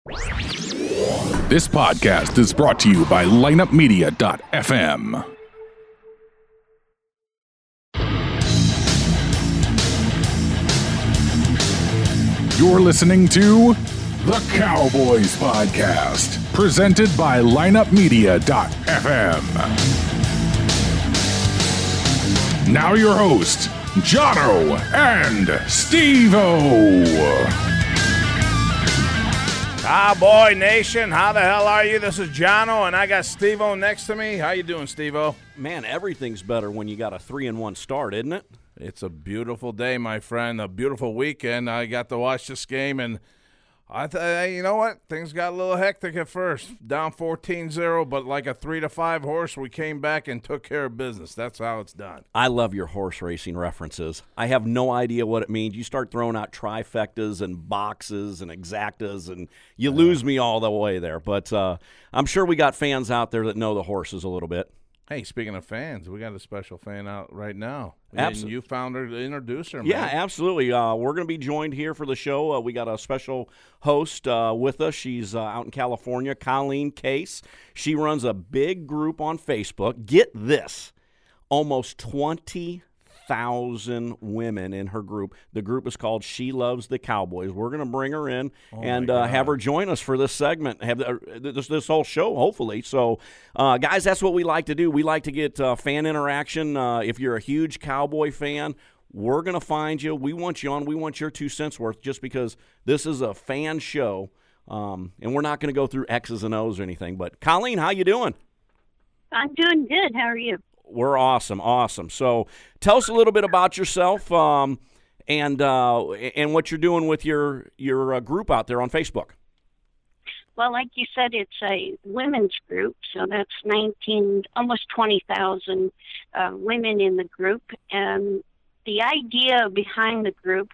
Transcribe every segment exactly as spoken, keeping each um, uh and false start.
This podcast is brought to you by lineup media dot f m. You're listening to The Cowboys Podcast, presented by lineup media dot f m. Now your hosts, Jono and Steve-O. Cowboy Nation, how the hell are you? This is Jono, and I got Steve-O next to me. How you doing, Steve-O? Man, everything's better when you got a three and one start, isn't it? It's a beautiful day, my friend, a beautiful weekend. I got to watch this game, and I th- you know what? Things got a little hectic at first. Down fourteen zero, but like a three to five horse, we came back and took care of business. That's how it's done. I love your horse racing references. I have no idea what it means. You start throwing out trifectas and boxes and exactas, and you lose me all the way there. But uh, I'm sure we got fans out there that know the horses a little bit. Hey, speaking of fans, we got a special fan out right now. Absolutely. And you found her to introduce her, man. Yeah, absolutely. Uh, we're going to be joined here for the show. Uh, we got a special host uh, with us. She's uh, out in California, Colleen Case. She runs a big group on Facebook. Get this, almost twenty thousand women in her group. The group is called She Loves the Cowboys. We're going to bring her in Oh and my uh, God. have her join us for this segment, have uh, this, this whole show, hopefully. So, uh, guys, that's what we like to do. We like to get uh, fan interaction. Uh, if you're a huge Cowboy fan, we're going to find you. We want you on. We want your two cents worth just because this is a fan show, um, and we're not going to go through X's and O's or anything. But, Colleen, how you doing? I'm doing good. How are you? We're awesome, awesome. So tell us a little bit about yourself um, and uh, and what you're doing with your your uh, group out there on Facebook. Well, like you said, it's a women's group, so that's nineteen, almost twenty thousand uh, women in the group. And the idea behind the group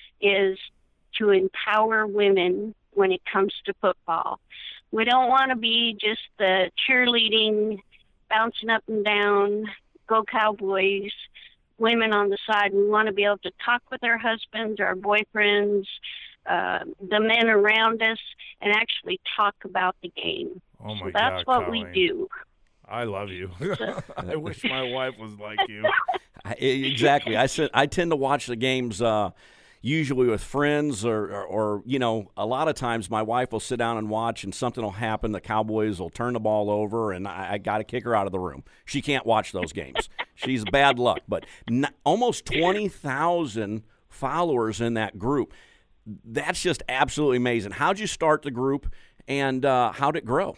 is to empower women when it comes to football. We don't want to be just the cheerleading, bouncing up and down, go Cowboys, women on the side. We want to be able to talk with our husbands, our boyfriends, uh, the men around us, and actually talk about the game. Oh, my so that's God, what Colleen. we do. I love you. I wish my wife was like you. I, exactly. I said I tend to watch the games uh, usually with friends or, or, or, you know, a lot of times my wife will sit down and watch and something will happen. The Cowboys will turn the ball over, and I, I got to kick her out of the room. She can't watch those games. She's bad luck. But n- almost twenty thousand followers in that group. That's just absolutely amazing. How'd you start the group, and uh, how'd it grow?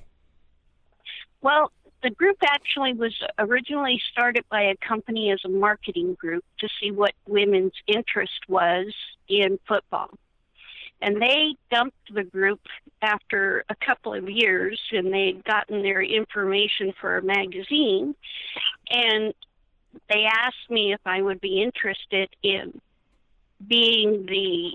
Well, the group actually was originally started by a company as a marketing group to see what women's interest was in football. And they dumped the group after a couple of years, and they'd gotten their information for a magazine. And they asked me if I would be interested in being the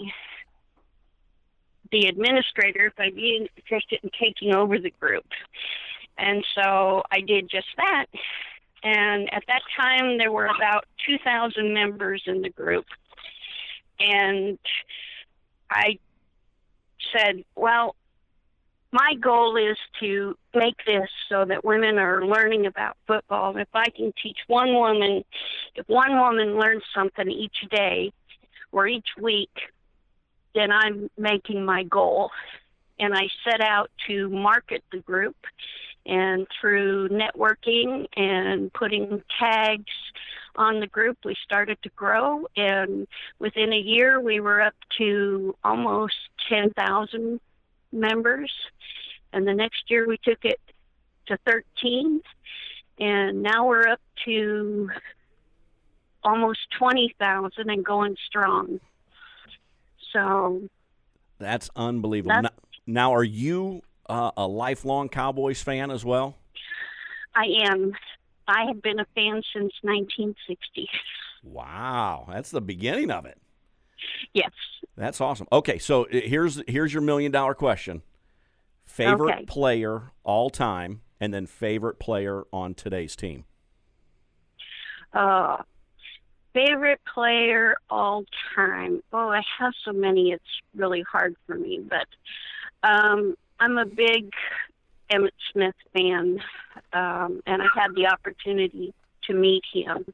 the administrator, if I'd be interested in taking over the group. And so I did just that. And at that time, there were about two thousand members in the group. And I said, well, my goal is to make this so that women are learning about football. And if I can teach one woman, if one woman learns something each day or each week, then I'm making my goal. And I set out to market the group, and through networking and putting tags on the group, we started to grow. And within a year, we were up to almost ten thousand members. And the next year, we took it to thirteen. And now we're up to almost twenty thousand and going strong. So That's unbelievable. That's, now, now, are you uh, a lifelong Cowboys fan as well? I am. I have been a fan since nineteen sixty. Wow, that's the beginning of it. Yes. That's awesome. Okay, so here's here's your million dollar question. Favorite Okay. player all time, and then favorite player on today's team. Uh, favorite player all time. Oh, I have so many. It's really hard for me. But um, I'm a big Emmett Smith fan, um, and I had the opportunity to meet him.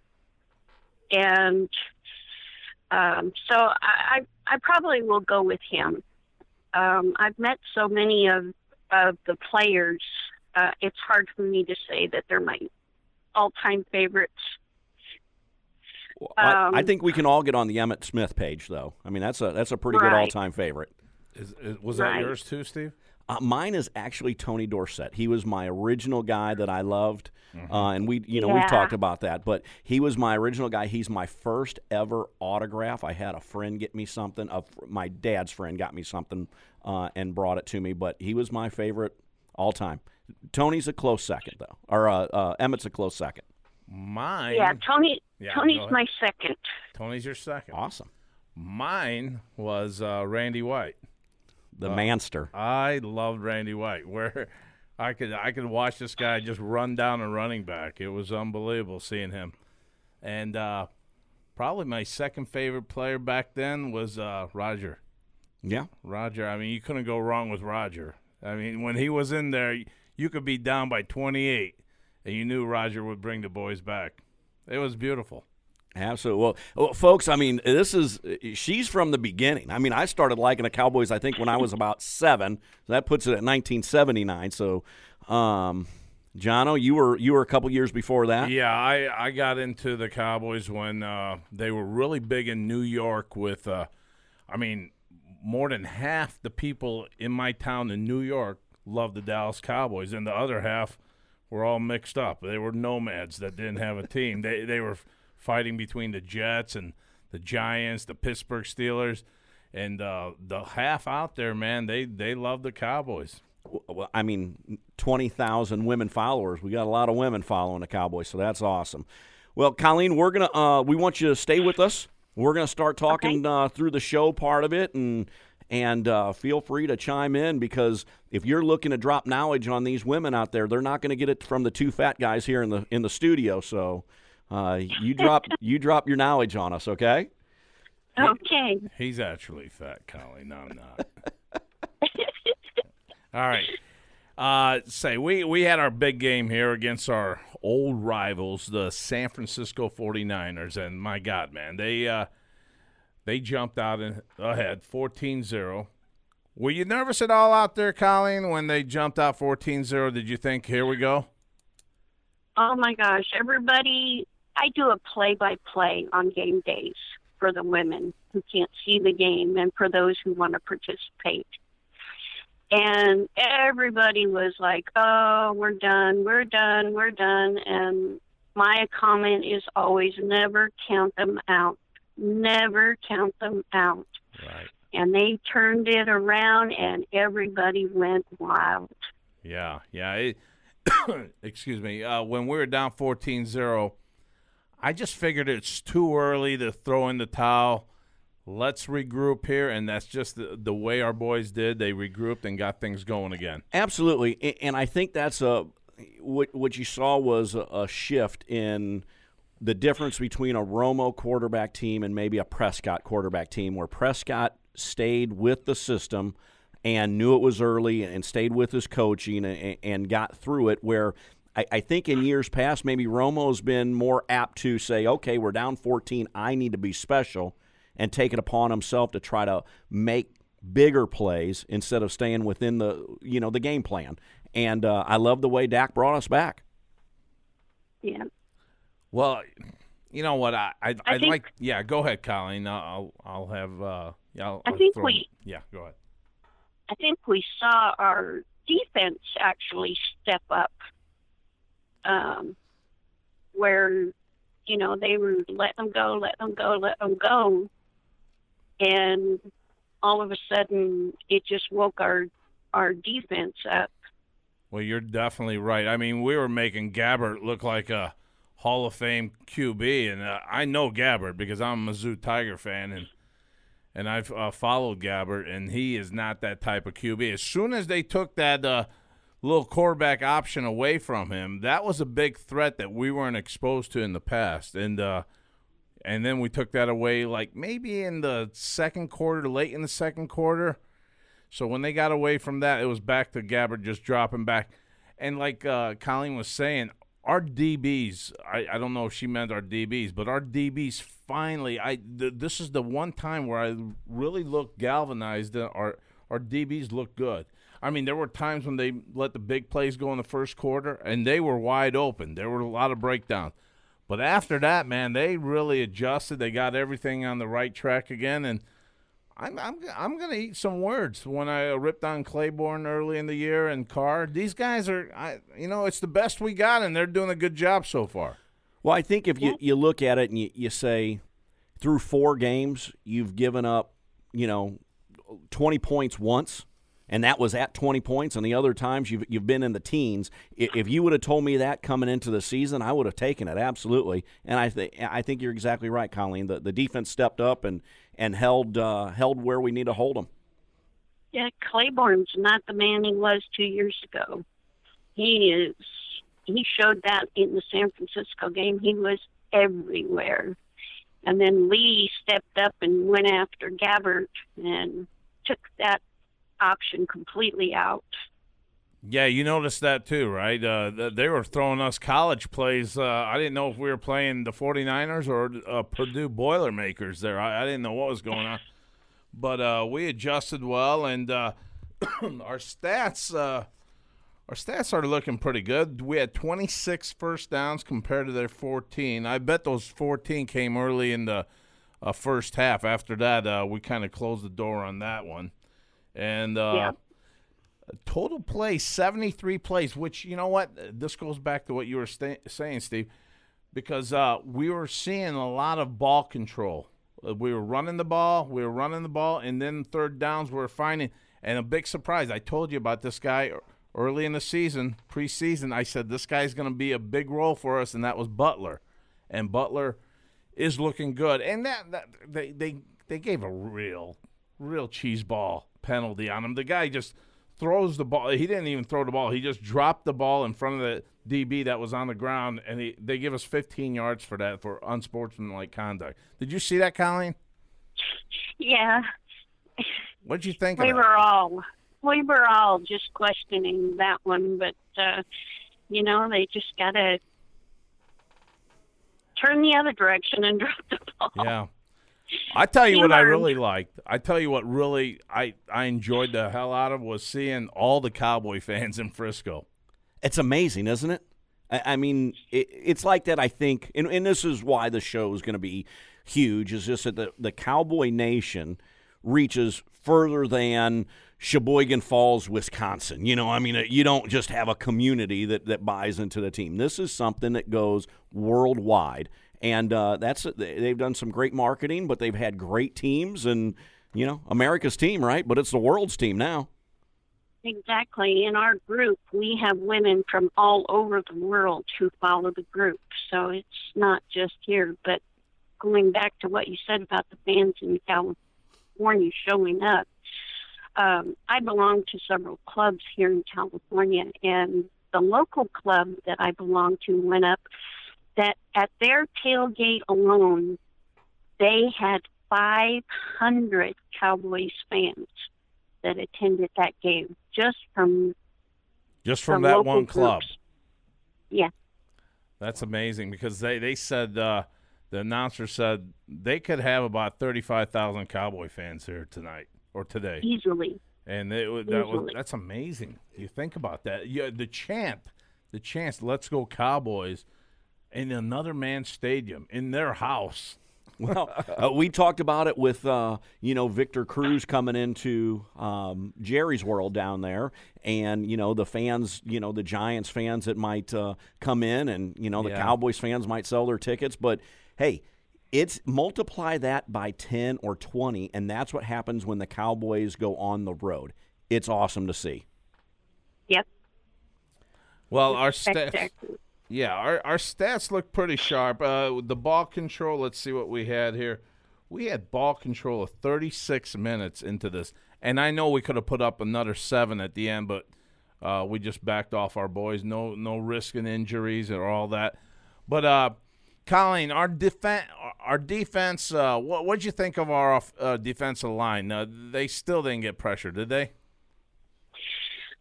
And um, so I, I, I probably will go with him. Um, I've met so many of, of the players, uh, it's hard for me to say that they're my all-time favorites. Well, I, Um, I think we can all get on the Emmett Smith page, though. I mean, that's a that's a pretty good Right. all-time favorite. Is, is, was that Right. yours too, Steve? Uh, mine is actually Tony Dorsett. He was my original guy that I loved, uh, and we, you know, we've Yeah. talked about that. But he was my original guy. He's my first ever autograph. I had a friend get me something. A, fr- my dad's friend got me something uh, and brought it to me. But he was my favorite all time. Tony's a close second, though, or uh, uh, Emmett's a close second. Mine. Yeah, Tony. Yeah, Tony's go ahead. my second. Tony's your second. Awesome, Mine was uh, Randy White. the Manster. I loved Randy White. Where I could I could watch this guy just run down a running back. It was unbelievable seeing him. And uh, probably my second favorite player back then was uh, Roger. Yeah, Roger. I mean, you couldn't go wrong with Roger. I mean, when he was in there, you could be down by twenty-eight, and you knew Roger would bring the boys back. It was beautiful. absolutely. Well, well, folks, I mean, this is she's from the beginning. I mean, I started liking the Cowboys, I think, when I was about seven. So that puts it at nineteen seventy-nine. So, um, Jono, you were you were a couple years before that. Yeah, I, I got into the Cowboys when uh, they were really big in New York with, uh, I mean, more than half the people in my town in New York loved the Dallas Cowboys, and the other half were all mixed up. They were nomads that didn't have a team. They they were fighting between the Jets and the Giants, the Pittsburgh Steelers, and uh, the half out there, man, they, they loved the Cowboys. Well, I mean, twenty thousand women followers. We got a lot of women following the Cowboys, so that's awesome. Well, Colleen, we're gonna uh, we want you to stay with us. We're gonna start talking uh, through the show part of it, and and uh, feel free to chime in, because if you're looking to drop knowledge on these women out there, they're not going to get it from the two fat guys here in the in the studio. So uh, you drop you drop your knowledge on us, okay? Okay. He's actually fat, Colleen. No, I'm not. All right. Uh, say, we, we had our big game here against our old rivals, the San Francisco forty-niners, and my God, man, they uh, they jumped out in, ahead fourteen zero. Were you nervous at all out there, Colleen, when they jumped out fourteen zero? Did you think, here we go? Oh my gosh, everybody, I do a play-by-play on game days for the women who can't see the game and for those who want to participate. And everybody was like, oh, we're done, we're done, we're done. And my comment is always never count them out. Never count them out. Right. And they turned it around, and everybody went wild. Yeah, yeah. It, excuse me. Uh, when we were down fourteen zero, I just figured it's too early to throw in the towel. Let's regroup here, and that's just the, the way our boys did. They regrouped and got things going again. Absolutely, A- and I think that's a what what you saw was a, a shift in the difference between a Romo quarterback team and maybe a Prescott quarterback team, where Prescott stayed with the system and knew it was early and stayed with his coaching and, and got through it, where I, I think in years past maybe Romo's been more apt to say, okay, we're down fourteen, I need to be special, and take it upon himself to try to make bigger plays instead of staying within the you know the game plan. And uh, I love the way Dak brought us back. Yeah. Well, you know what? I, I, I I'd think- like – yeah, go ahead, Colleen. I'll, I'll have uh, – yeah, I'll, I I'll think throw- we- Yeah, go ahead. I think we saw our defense actually step up, um, where, you know, they were let them go, let them go, let them go. And all of a sudden, it just woke our, our defense up. Well, you're definitely right. I mean, we were making Gabbert look like a Hall of Fame Q B, and uh, I know Gabbert because I'm a Mizzou Tiger fan, and and I've uh, followed Gabbert, and he is not that type of Q B. As soon as they took that uh, little quarterback option away from him, that was a big threat that we weren't exposed to in the past, and uh, and then we took that away like maybe in the second quarter, late in the second quarter. So when they got away from that, it was back to Gabbert just dropping back. And like uh, Colleen was saying, our D Bs, I, I don't know if she meant our D Bs, but our D Bs finally, I th- this is the one time where I really looked galvanized. Uh, our, our D Bs looked good. I mean, there were times when they let the big plays go in the first quarter, and they were wide open. There were a lot of breakdowns. But after that, man, they really adjusted. They got everything on the right track again, and I'm I'm I'm gonna eat some words when I ripped on Claiborne early in the year and Carr. These guys are, I you know, it's the best we got, and they're doing a good job so far. Well, I think if you, you look at it and you, you say through four games you've given up, you know, twenty points once, and that was at twenty points, and the other times you've you've been in the teens. If you would have told me that coming into the season, I would have taken it absolutely. And I think I think you're exactly right, Colleen. The the defense stepped up and. and held uh, held where we need to hold them. Yeah, Claiborne's not the man he was two years ago. He is. He showed that in the San Francisco game. He was everywhere. And then Lee stepped up and went after Gabbert and took that option completely out. Yeah, you noticed that too, right? Uh, they were throwing us college plays. Uh, I didn't know if we were playing the 49ers or uh, Purdue Boilermakers there. I, I didn't know what was going on. But uh, we adjusted well, and uh, our stats uh, our stats are looking pretty good. We had twenty-six first downs compared to their fourteen. I bet those fourteen came early in the uh, first half. After that, uh, we kind of closed the door on that one. And uh, yeah. Total plays, seventy-three plays, which, you know what, this goes back to what you were sta- saying, Steve, because uh, we were seeing a lot of ball control. Uh, we were running the ball, we were running the ball, and then third downs we were finding. And a big surprise, I told you about this guy early in the season, preseason. I said this guy's going to be a big role for us, and that was Butler. And Butler is looking good. And that, that they, they, they gave a real, real cheese ball penalty on him. The guy just – throws the ball. He didn't even throw the ball. He just dropped the ball in front of the D B that was on the ground, and he, they give us fifteen yards for that, for unsportsmanlike conduct. Did you see that, Colleen? Yeah. What did you think we of that? were all we were all just questioning that one, but uh, you know, they just gotta turn the other direction and drop the ball. Yeah. I tell you He what I learned. really liked. I tell you what really I, I enjoyed the hell out of was seeing all the Cowboy fans in Frisco. It's amazing, isn't it? I, I mean, it, it's like that, I think, and, and this is why the show is going to be huge, is just that the, the Cowboy Nation reaches further than Sheboygan Falls, Wisconsin. You know, I mean, you don't just have a community that, that buys into the team. This is something that goes worldwide. And uh, that's they've done some great marketing, but they've had great teams, and you know, America's team, right? But it's the world's team now. Exactly. In our group, we have women from all over the world who follow the group, so it's not just here. But going back to what you said about the fans in California showing up, um, I belong to several clubs here in California, and the local club that I belong to went up. That at their tailgate alone, they had five hundred Cowboys fans that attended that game just from just from, from that local one club. groups. Yeah, that's amazing because they they said uh, the announcer said they could have about thirty-five thousand Cowboy fans here tonight or today easily. And it, that was that's amazing. You think about that. Yeah, the chant, the chant, "Let's go Cowboys." In another man's stadium, in their house. Well, uh, we talked about it with, uh, you know, Victor Cruz coming into um, Jerry's World down there. And, you know, the fans, you know, the Giants fans that might uh, come in and, you know, the yeah. Cowboys fans might sell their tickets. But, hey, it's multiply that by ten or twenty, and that's what happens when the Cowboys go on the road. It's awesome to see. Yep. Well, our stats. Exactly. Yeah, our, our stats look pretty sharp. Uh, the ball control, let's see what we had here. We had ball control of thirty-six minutes into this. And I know we could have put up another seven at the end, but uh, we just backed off our boys. No no risking injuries or all that. But, uh, Colleen, our, defen- our defense, uh, what did you think of our uh, defensive line? Uh, they still didn't get pressure, did they?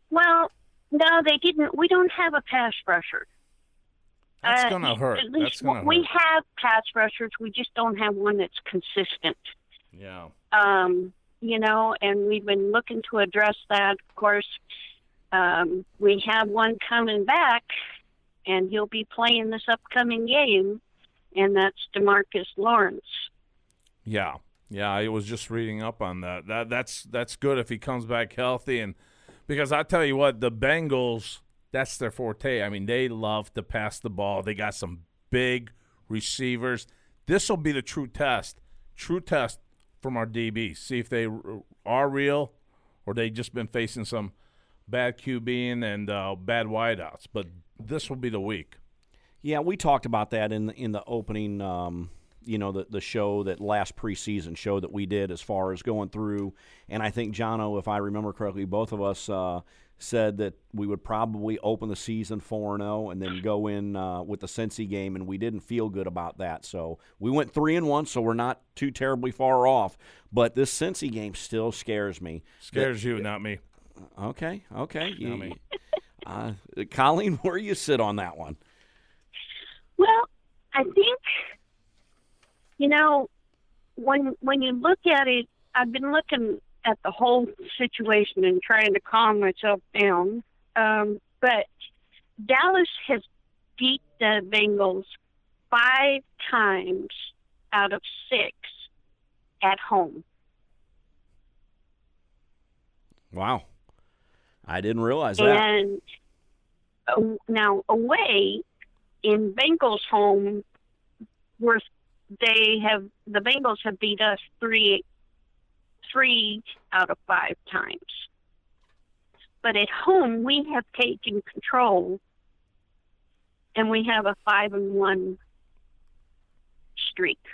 Well, no, they didn't. We don't have a pass rusher. That's Uh, gonna hurt. At least That's gonna we hurt. have pass rushers. We just don't have one that's consistent. Yeah. Um, you know, and we've been looking to address that. Of course, um, we have one coming back, and he'll be playing this upcoming game, and that's DeMarcus Lawrence. Yeah. Yeah, I was just reading up on that. That that's that's good if he comes back healthy, and because I tell you what, the Bengals, that's their forte. I mean, they love to pass the ball. They got some big receivers. This will be the true test. True test from our D Bs. See if they are real or they just been facing some bad QBing and uh, bad wideouts. But this will be the week. Yeah, we talked about that in the, in the opening, um, you know, the the show, that last preseason show that we did as far as going through. And I think, Jono, if I remember correctly, both of us uh, said that we would probably open the season four and oh and then go in uh, with the Cincy game, and we didn't feel good about that. So we went three and one, so we're not too terribly far off. But this Cincy game still scares me. Scares that, you, not me. Okay, okay. Not You, me. uh, Colleen, where do you sit on that one? Well, I think, you know, when when you look at it, I've been looking at the whole situation and trying to calm myself down. Um, but Dallas has beat the Bengals five times out of six at home. Wow. I didn't realize that. And uh, now away in Bengals home, we're, they have the Bengals have beat us three three out of five times. But at home, we have taken control, and we have a five and one streak.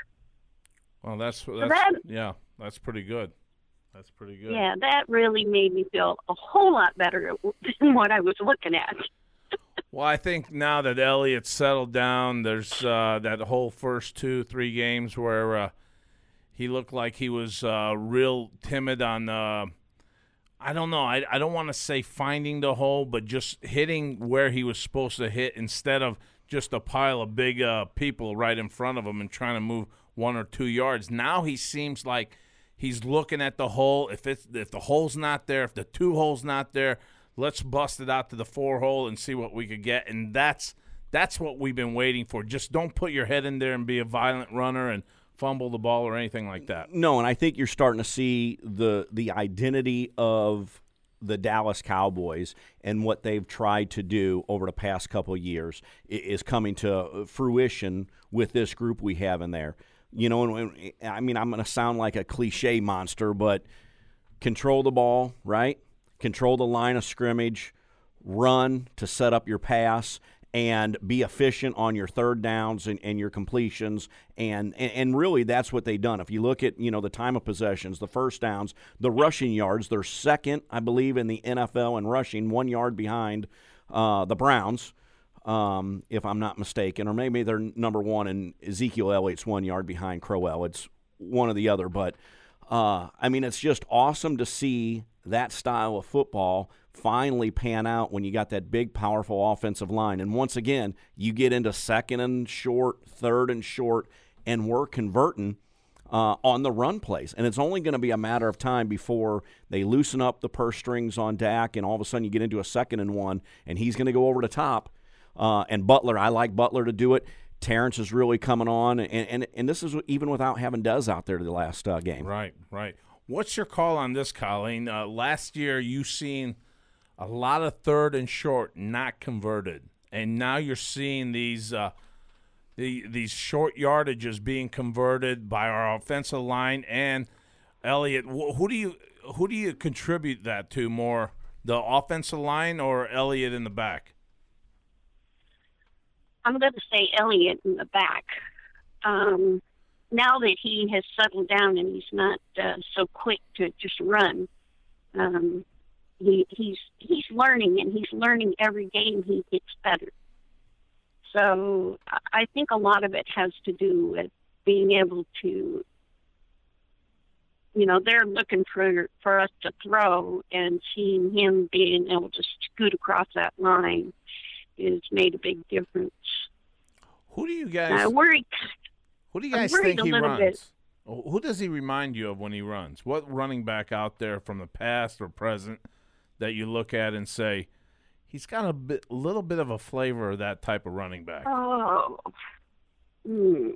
Well, that's, that's So that, yeah, that's pretty good. That's pretty good. yeah, that really made me feel a whole lot better than what I was looking at. Well, I think now that Elliott's settled down, there's uh, that whole first two, three games where uh, he looked like he was uh, real timid on, uh, I don't know, I, I don't want to say finding the hole, but just hitting where he was supposed to hit instead of just a pile of big uh, people right in front of him and trying to move one or two yards. Now he seems like he's looking at the hole. If it's, if the hole's not there, if the two hole's not there, let's bust it out to the four hole and see what we could get. And that's that's what we've been waiting for. Just don't put your head in there and be a violent runner and fumble the ball or anything like that. No, and I think you're starting to see the the identity of the Dallas Cowboys and what they've tried to do over the past couple of years is coming to fruition with this group we have in there. You know, and I mean, I'm going to sound like a cliche monster, but control the ball, right? Control the line of scrimmage, run to set up your pass, and be efficient on your third downs and, and your completions. And, and and really, that's what they've done. If you look at, you know, the time of possessions, the first downs, the rushing yards, they're second, I believe, in the N F L in rushing, one yard behind uh, the Browns, um, if I'm not mistaken. Or maybe they're number one, and Ezekiel Elliott's one yard behind Crowell. It's one or the other. But, uh, I mean, it's just awesome to see that style of football finally pan out when you got that big, powerful offensive line. And once again, you get into second and short, third and short, and we're converting uh, on the run plays. And it's only going to be a matter of time before they loosen up the purse strings on Dak, and all of a sudden you get into a second and one, and he's going to go over the top. Uh, and Butler, I like Butler to do it. Terrence is really coming on, and and, and this is even without having Dez out there the last uh, game. Right, right. What's your call on this, Colleen? Uh, last year you seen a lot of third and short not converted, and now you're seeing these uh, the, these short yardages being converted by our offensive line and Elliott. Wh- who do you who do you contribute that to more, the offensive line or Elliott in the back? I'm going to say Elliott in the back. Um, now that he has settled down and he's not uh, so quick to just run, um, he, he's he's learning, and he's learning every game he gets better. So I think a lot of it has to do with being able to you know, they're looking for for us to throw, and seeing him being able to scoot across that line has made a big difference. Who do you guys? I worry. Who do you guys think he runs? Bit. Who does he remind you of when he runs? What running back out there from the past or present that you look at and say he's got a bit, little bit of a flavor of that type of running back? Oh. Hmm.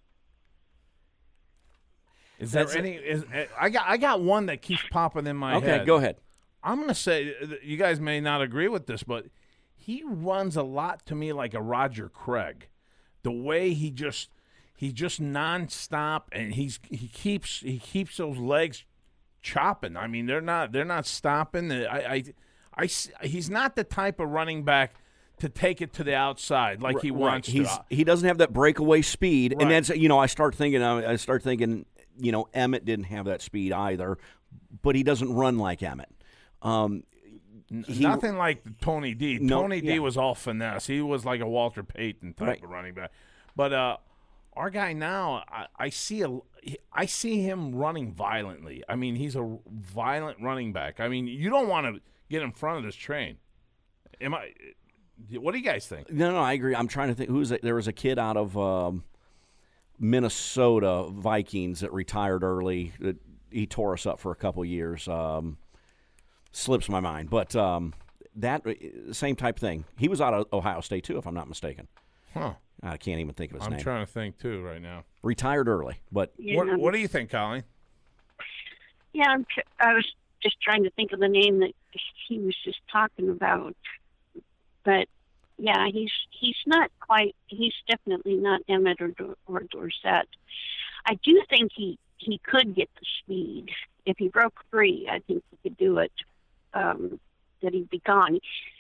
Is there That's any? Is, I got I got one that keeps popping in my okay, head. Okay, go ahead. I'm going to say, you guys may not agree with this, but he runs a lot to me like a Roger Craig. The way he just he's just nonstop, and he's he keeps he keeps those legs chopping. I mean, they're not they're not stopping. I I, I he's not the type of running back to take it to the outside like he wants right. he's, to. He doesn't have that breakaway speed, right. and that's you know I start thinking I start thinking you know Emmett didn't have that speed either, but he doesn't run like Emmett. Um, He, Nothing like Tony D. No, Tony yeah. D was all finesse. He was like a Walter Payton type right. of running back. But uh, our guy now, I, I see a, I see him running violently. I mean, he's a violent running back. I mean, you don't want to get in front of this train. Am I? What do you guys think? No, no, I agree. I'm trying to think. Who's it? There was a kid out of um, Minnesota Vikings that retired early. That he tore us up for a couple years. Um, Slips my mind, but um, that same type thing. He was out of Ohio State too, if I'm not mistaken. Huh? I can't even think of his I'm name. I'm trying to think too right now. Retired early, but yeah. what, what do you think, Colleen? Yeah, I'm tr- I was just trying to think of the name that he was just talking about, but yeah, he's he's not quite. He's definitely not Emmett or or Dorsett. I do think he he could get the speed if he broke free. I think he could do it. Um, that he'd be gone.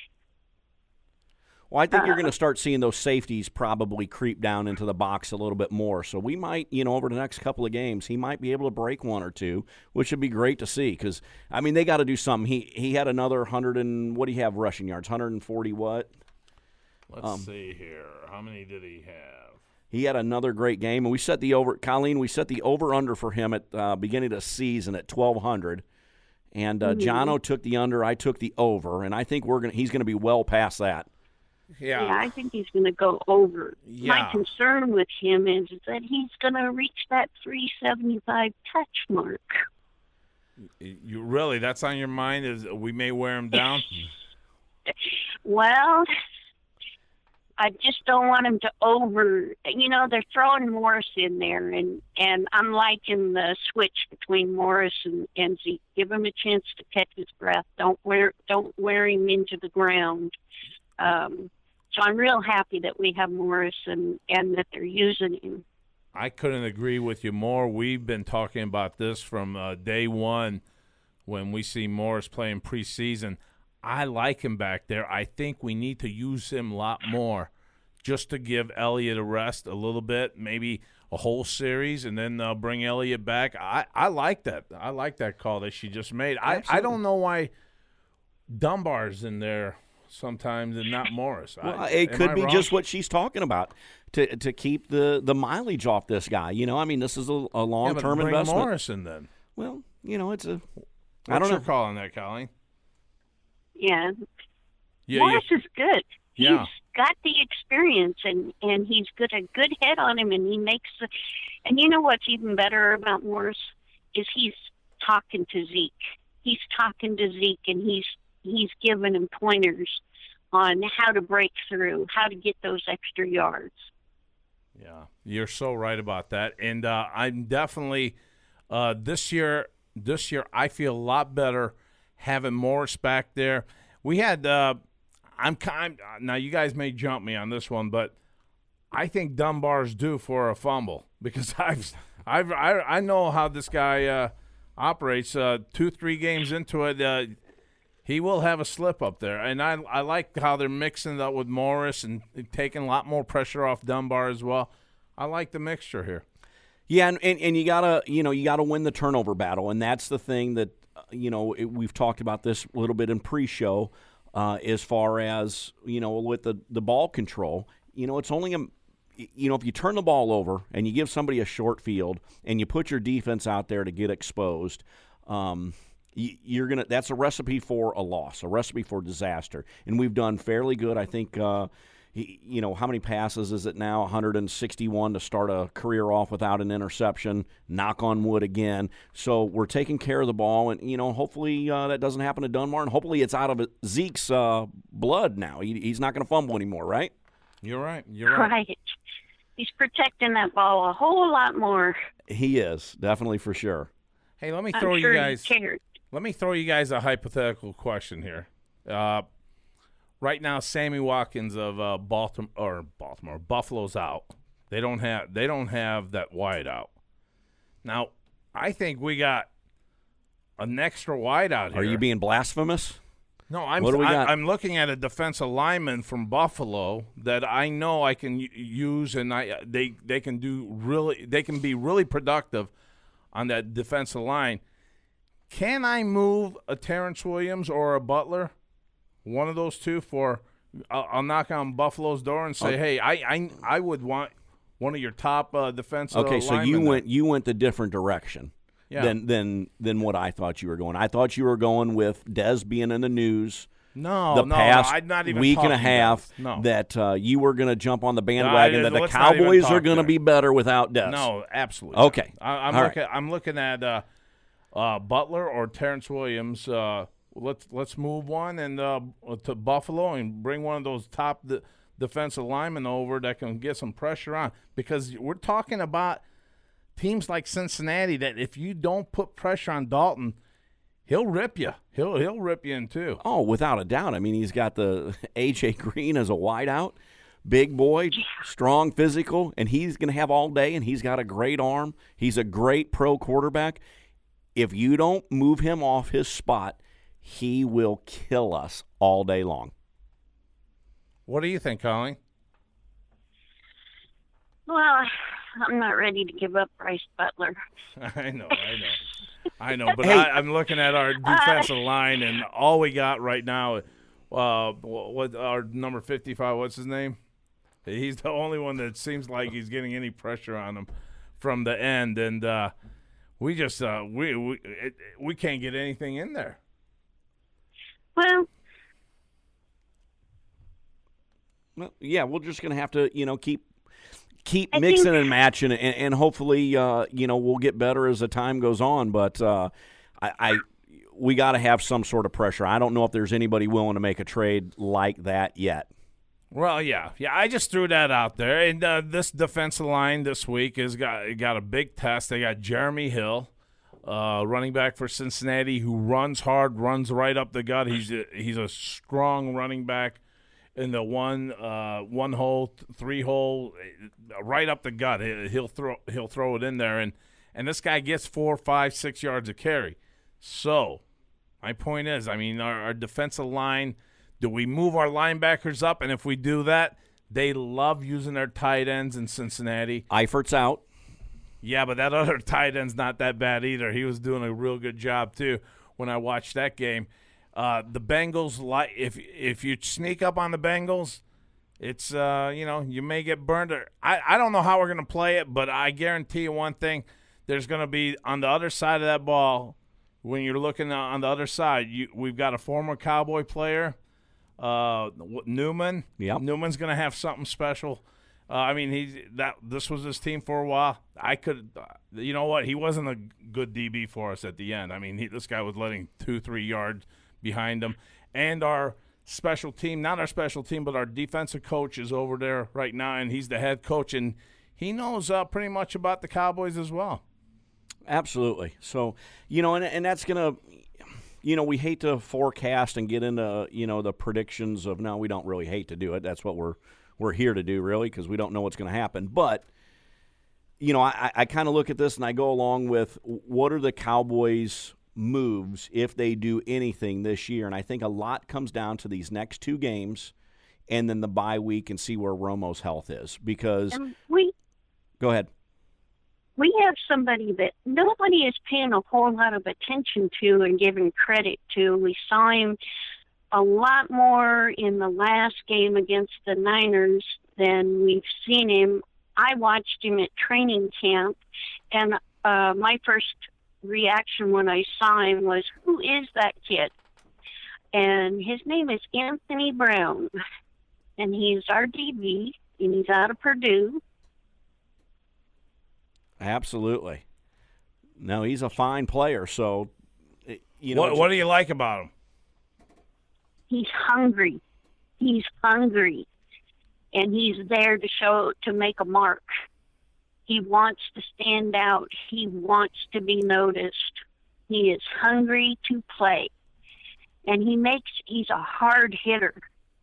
Well, I think uh, you're going to start seeing those safeties probably creep down into the box a little bit more. So we might, you know, over the next couple of games, he might be able to break one or two, which would be great to see. Because I mean, they got to do something. He he had another hundred and what do you have rushing yards? one hundred forty what? Let's um, see here. How many did he have? He had another great game, and we set the over. Colleen, we set the over under for him at uh, beginning of the season at twelve hundred. And uh, Jono took the under, I took the over, and I think we're gonna. He's going to be well past that. Yeah, yeah I think he's going to go over. Yeah. My concern with him is that he's going to reach that three seventy-five touch mark. You really? That's on your mind? Is we may wear him down? Well, I just don't want him to over. You know, they're throwing Morris in there, and, and I'm liking the switch between Morris and, and Zeke. Give him a chance to catch his breath. Don't wear don't wear him into the ground. Um, so I'm real happy that we have Morris and, and that they're using him. I couldn't agree with you more. We've been talking about this from uh, day one when we see Morris playing preseason. I like him back there. I think we need to use him a lot more just to give Elliott a rest a little bit, maybe a whole series, and then uh, bring Elliott back. I, I like that. I like that call that she just made. I, I don't know why Dunbar's in there sometimes and not Morris. Well, I, it could I be wrong? just what she's talking about to to keep the, the mileage off this guy. You know, I mean, this is a, a long-term yeah, but bring investment. Morris in then. Well, you know, it's a What's I don't your know. call on that, Colleen? Yeah. Yeah, Morris yeah. is good. He's Yeah. got the experience, and, and he's got a good head on him, and he makes the, and you know what's even better about Morris is he's talking to Zeke. He's talking to Zeke, and he's he's giving him pointers on how to break through, how to get those extra yards. Yeah, you're so right about that. And uh, I'm definitely uh, this year. This year, I feel a lot better having Morris back there. We had. Uh, I'm kind. Now, you guys may jump me on this one, but I think Dunbar's due for a fumble because I've, I've, I, I know how this guy uh, operates. Uh, two, three games into it, uh, he will have a slip up there, and I, I like how they're mixing it up with Morris and taking a lot more pressure off Dunbar as well. I like the mixture here. Yeah, and, and, and you gotta you know you gotta win the turnover battle, and that's the thing that uh, you know it, we've talked about this a little bit in pre-show. Uh, as far as, you know, with the, the ball control, you know, it's only a, you know, if you turn the ball over and you give somebody a short field and you put your defense out there to get exposed, um, you, you're gonna. That's a recipe for a loss, a recipe for disaster. And we've done fairly good. I think, uh, he, you know, how many passes is it now? one hundred sixty-one to start a career off without an interception. Knock on wood again. So we're taking care of the ball, and you know, hopefully uh, that doesn't happen to Dunbar, and hopefully it's out of Zeke's uh, blood now. He, he's not going to fumble anymore, right? You're right. You're right. Right. He's protecting that ball a whole lot more. He is, definitely, for sure. Hey, let me I'm throw sure you guys. he cared. Let me throw you guys a hypothetical question here. Uh, right now, Sammy Watkins of uh, Baltimore or Baltimore Buffalo's out. They don't have. They don't have that wide out. Now, I think we got an extra wide out here. Are you being blasphemous? No, I'm. What do we got? I, I'm looking at a defensive lineman from Buffalo that I know I can use, and I they they can do really. They can be really productive on that defensive line. Can I move a Terrence Williams or a Butler, one of those two? For I'll, I'll knock on Buffalo's door and say, okay. hey, I, I I would want one of your top uh, defensive. Okay, so you linemen went there. you went the different direction. Yeah. Than, than than what I thought you were going. I thought you were going with Dez being in the news No, the no, past no, I'm not even week and a talking half about- no. that uh, you were going to jump on the bandwagon No, that the let's not even Cowboys talk are going to there. be better without Dez. No, absolutely. Okay. I, I'm All looking. I'm looking at uh, uh, Butler or Terrence Williams. Uh, let's let's move one and uh, to Buffalo and bring one of those top de- defensive linemen over that can get some pressure on, because we're talking about teams like Cincinnati that if you don't put pressure on Dalton, he'll rip you. He'll he'll rip you in two. Oh, without a doubt. I mean, he's got the A J Green as a wideout, big boy, strong, physical, and he's going to have all day, and he's got a great arm. He's a great pro quarterback. If you don't move him off his spot, he will kill us all day long. What do you think, Colleen? Well, I'm not ready to give up Bryce Butler. I know, I know. I know, but Hey. I, I'm looking at our defensive line, and all we got right now, uh, what our number fifty-five, what's his name? He's the only one that seems like he's getting any pressure on him from the end, and uh, we just uh, we we it, we can't get anything in there. Well, Well, yeah, we're just going to have to, you know, keep keep I mixing think- and matching, and, and hopefully, uh, you know, we'll get better as the time goes on. But uh, I, I we got to have some sort of pressure. I don't know if there's anybody willing to make a trade like that yet. Well, yeah, yeah. I just threw that out there. And uh, this defensive line this week has got got a big test. They got Jeremy Hill, uh, running back for Cincinnati, who runs hard, runs right up the gut. He's a, he's a strong running back in the one uh, one hole, three hole, right up the gut. He'll throw he'll throw it in there, and and this guy gets four, five, six yards of carry. So, my point is, I mean, our, our defensive line. Do we move our linebackers up? And if we do that, they love using their tight ends in Cincinnati. Eifert's out. Yeah, but that other tight end's not that bad either. He was doing a real good job too when I watched that game. Uh, the Bengals, like if if you sneak up on the Bengals, it's uh, you know you may get burned. Or, I I don't know how we're gonna play it, but I guarantee you one thing: there's gonna be on the other side of that ball. When you're looking on the other side, you we've got a former Cowboy player. Uh, Newman. Yep. Newman's going to have something special. Uh, I mean, he that this was his team for a while. I could, uh, you know what? He wasn't a good D B for us at the end. I mean, he, this guy was letting two, three yards behind him. And our special team, not our special team, but our defensive coach is over there right now, and he's the head coach, and he knows uh, pretty much about the Cowboys as well. Absolutely. So, you know, and and that's going to – you know, we hate to forecast and get into, you know, the predictions of, no, we don't really hate to do it. That's what we're we're here to do, really, because we don't know what's going to happen. But, you know, I, I kind of look at this and I go along with what are the Cowboys' moves if they do anything this year. And I think a lot comes down to these next two games and then the bye week and see where Romo's health is. Because um, we – go ahead. we have somebody that nobody is paying a whole lot of attention to and giving credit to. We saw him a lot more in the last game against the Niners then we've seen him. I watched him at training camp, and uh, my first reaction when I saw him was, who is that kid? And his name is Anthony Brown, and he's our D B, and he's out of Purdue. Absolutely. No, he's a fine player, so, you know. What, what do you like about him? He's hungry. He's hungry. And he's there to show, to make a mark. He wants to stand out. He wants to be noticed. He is hungry to play. And he makes, he's a hard hitter.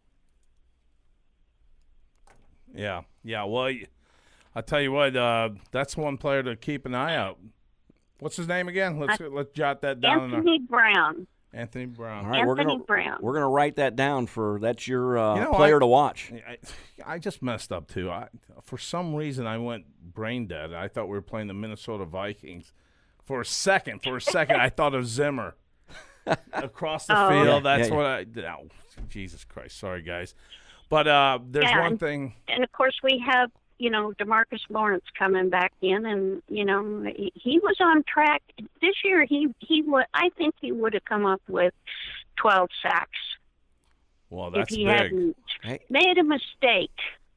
Yeah, yeah. Well, I'll tell you what, uh, that's one player to keep an eye out. What's his name again? Let's uh, let's jot that down. Anthony in our... Brown. Anthony Brown. All right, Anthony we're gonna, Brown. We're going to write that down for that's your uh, you know, player I, to watch. I, I just messed up too. I, for some reason, I went brain dead. I thought we were playing the Minnesota Vikings. For a second, for a second, I thought of Zimmer across the oh. field. Yeah, That's yeah, what I. Oh, Jesus Christ! Sorry, guys. But uh, there's yeah, one and, thing. And of course, we have, you know, DeMarcus Lawrence coming back in, and you know, he, he was on track this year. He he would. I think he would have come up with twelve sacks. Well, that's if he big. hadn't Hey. made a mistake.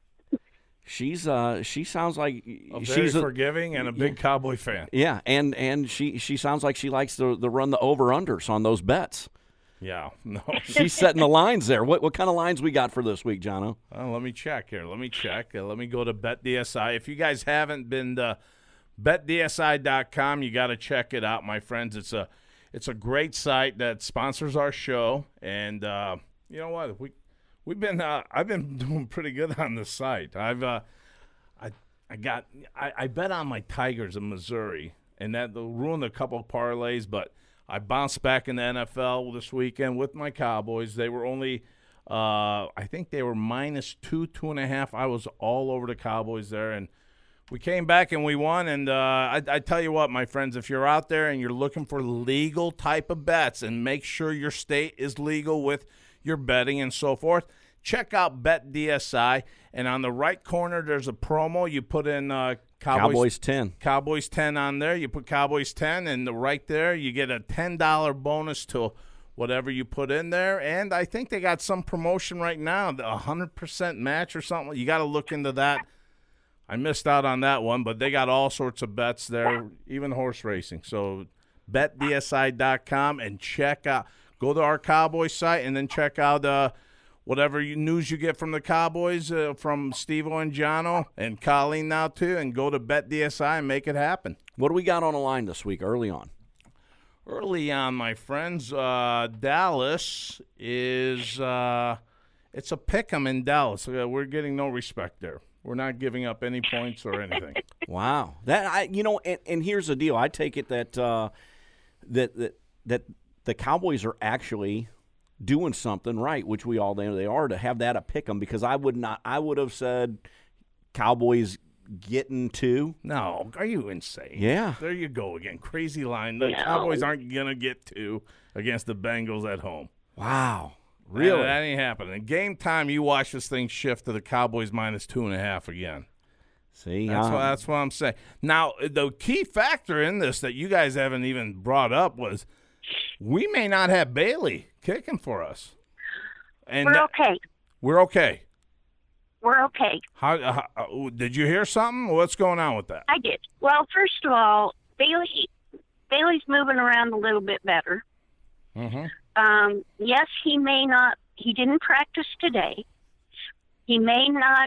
She's uh she sounds like A very she's a, forgiving and a big Cowboy fan. yeah, and and she she sounds like she likes to, to run the over unders on those bets. Yeah, no. She's setting the lines there. What what kind of lines we got for this week, Jono? Well, let me check here. Let me check. Uh, let me go to BetDSI. If you guys haven't been to bet D S I dot com, you got to check it out, my friends. It's a it's a great site that sponsors our show, and uh, you know what? We we've been uh, I've been doing pretty good on this site. I've uh, I I got I, I bet on my Tigers in Missouri, and that ruined a couple of parlays, but I bounced back in the N F L this weekend with my Cowboys. They were only, uh, I think they were minus two, two and a half. I was all over the Cowboys there, and we came back and we won. And uh, I, I tell you what, my friends, if you're out there and you're looking for legal type of bets, and make sure your state is legal with your betting and so forth, check out BetDSI. And on the right corner, there's a promo. You put in uh, Cowboys, Cowboys ten. Cowboys ten on there. You put Cowboys ten, and the right there, you get a ten dollars bonus to whatever you put in there. And I think they got some promotion right now, the one hundred percent match or something. You got to look into that. I missed out on that one, but they got all sorts of bets there, even horse racing. So bet D S I dot com and check out. Go to our Cowboys site and then check out uh, whatever you, news you get from the Cowboys, uh, from Steve-O and Jono and Colleen now too, and go to BetDSI and make it happen. What do we got on the line this week early on? Early on, my friends, uh, Dallas is uh, it's a pick 'em in Dallas. Uh, we're getting no respect there. We're not giving up any points or anything. Wow, that I you know, and, and here's the deal. I take it that uh, that that that the Cowboys are actually doing something right, which we all know they are, to have that a pick 'em, because I would not. I would have said Cowboys getting two. No, are you insane? Yeah. There you go again. Crazy line. The No. Cowboys aren't going to get two against the Bengals at home. Wow, Really? really? That ain't happening. Game time, you watch this thing shift to the Cowboys minus two and a half again. See, That's, uh, what, that's what I'm saying. Now, the key factor in this that you guys haven't even brought up was we may not have Bailey kicking for us. And We're that- okay. We're okay. We're okay. How, how uh, did you hear something? What's going on with that? I did. Well, first of all, Bailey Bailey's moving around a little bit better. Mm-hmm. Um, yes, he may not. He didn't practice today. He may not.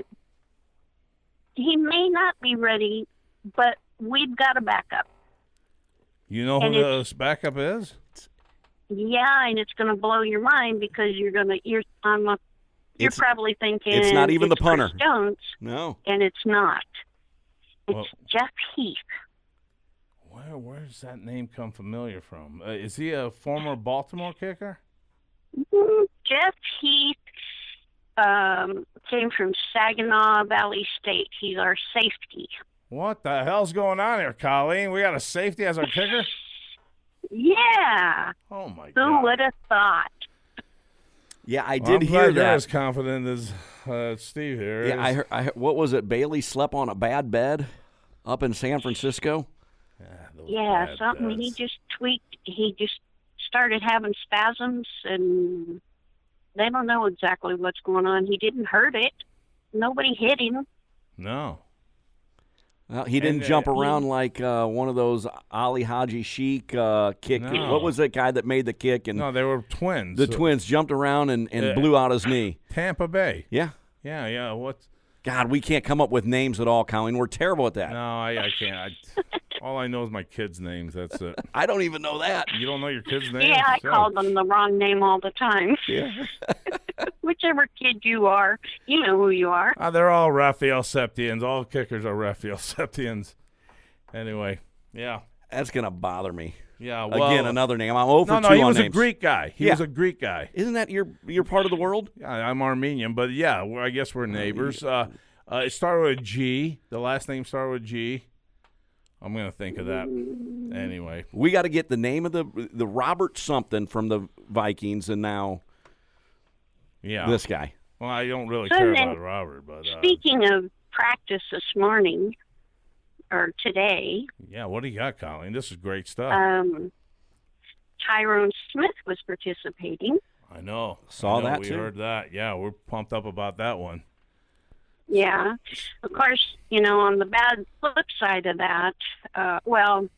He may not be ready, but we've got a backup. You know who And the it's- backup is? Yeah, and it's going to blow your mind because you're going to. You're. I'm a, You're It's- probably thinking it's not even the Chris punter. Jones, no. and it's not. It's Well- Jeff Heath. Where where does that name come familiar from? Uh, is he a former Baltimore kicker? Mhm. Jeff Heath um, came from Saginaw Valley State. He's our safety. What the hell's going on here, Colleen? We got a safety as our kicker? Yeah. Oh my Who god! would have thought? Yeah, I Well, did I'm hear glad you're that. as confident as uh, Steve here. Yeah, I is. heard, I heard. What was it? Bailey slept on a bad bed up in San Francisco. Yeah, those Yeah, bad something. He beds. just tweaked. He just started having spasms, and they don't know exactly what's going on. He didn't hurt it. Nobody hit him. No. Well, he didn't And, uh, jump around like uh, one of those Ali Haji Sheik uh, kick. No. What was that guy that made the kick? And No, they were twins. the twins jumped around and, and Uh, blew out his knee. Tampa Bay. Yeah. Yeah, yeah. What? God, we can't come up with names at all, Colleen. We're terrible at that. No, I, I can't. I, all I know is my kids' names. That's it. I don't even know that. You don't know your kids' names? Yeah, I So- called them the wrong name all the time. Yeah. Whichever kid you are, you know who you are. Uh, they're all Raphael Septians. All kickers are Raphael Septians. Anyway, yeah. That's going to bother me. Yeah, well, Again, another name. I'm over No, no, two he on was a names. Greek guy. He Yeah. was a Greek guy. Isn't that your your part of the world? Yeah, I'm Armenian, but yeah, well, I guess we're neighbors. Uh, uh, it started with a G. The last name started with G. I'm going to think of that. Anyway. We got to get the name of the the Robert something from the Vikings, and now Yeah. this guy. Well, I don't really So care then, about Robert, but uh, Speaking of practice this morning, or today, yeah, what do you got, Colleen? This is great stuff. um, Tyrone Smith was participating. I know. Saw I know, that, we too. heard that. Yeah, we're pumped up about that one. Yeah. Of course, you know, on the bad flip side of that, uh, well,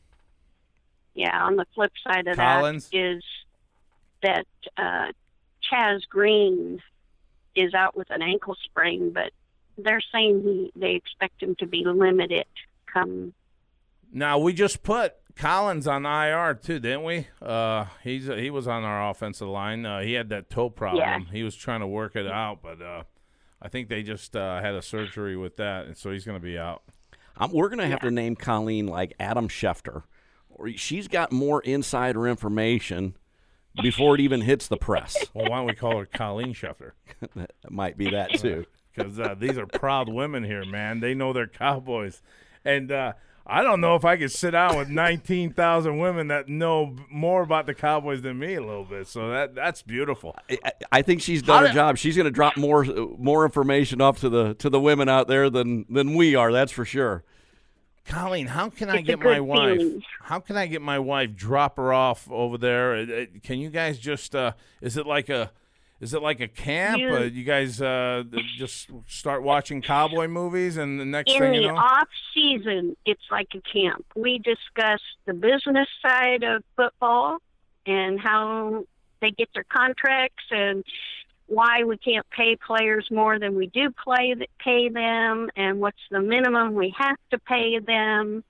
yeah, on the flip side of Collins? that is that uh, Chaz Green is out with an ankle sprain, but they're saying he they expect him to be limited come. Now, we just put Collins on I R too, didn't we? Uh, he's he was on our offensive line. Uh, he had that toe problem. Yeah. He was trying to work it out, but uh, I think they just uh, had a surgery with that, and so he's going to be out. Um, we're going to have to name Colleen like Adam Schefter. Or she's got more insider information before it even hits the press. Well, why don't we call her Colleen Schefter? That might be that too. Because uh, these are proud women here, man. They know they're Cowboys. And uh, I don't know if I could sit down with nineteen thousand women that know more about the Cowboys than me a little bit. So that that's beautiful. I, I think she's done How her did- job. She's going to drop more more information off to the to the women out there than than we are. That's for sure. Colleen, how can I It's a get my good wife? feeling. How can I get my wife? Drop her off over there. Uh, uh, Can you guys just? Uh, is it like a? Is it like a camp? You- uh, you guys uh, just start watching cowboy movies, and the next In thing the you know, off season, it's like a camp. We discuss the business side of football and how they get their contracts and why we can't pay players more than we do play pay them, and what's the minimum we have to pay them,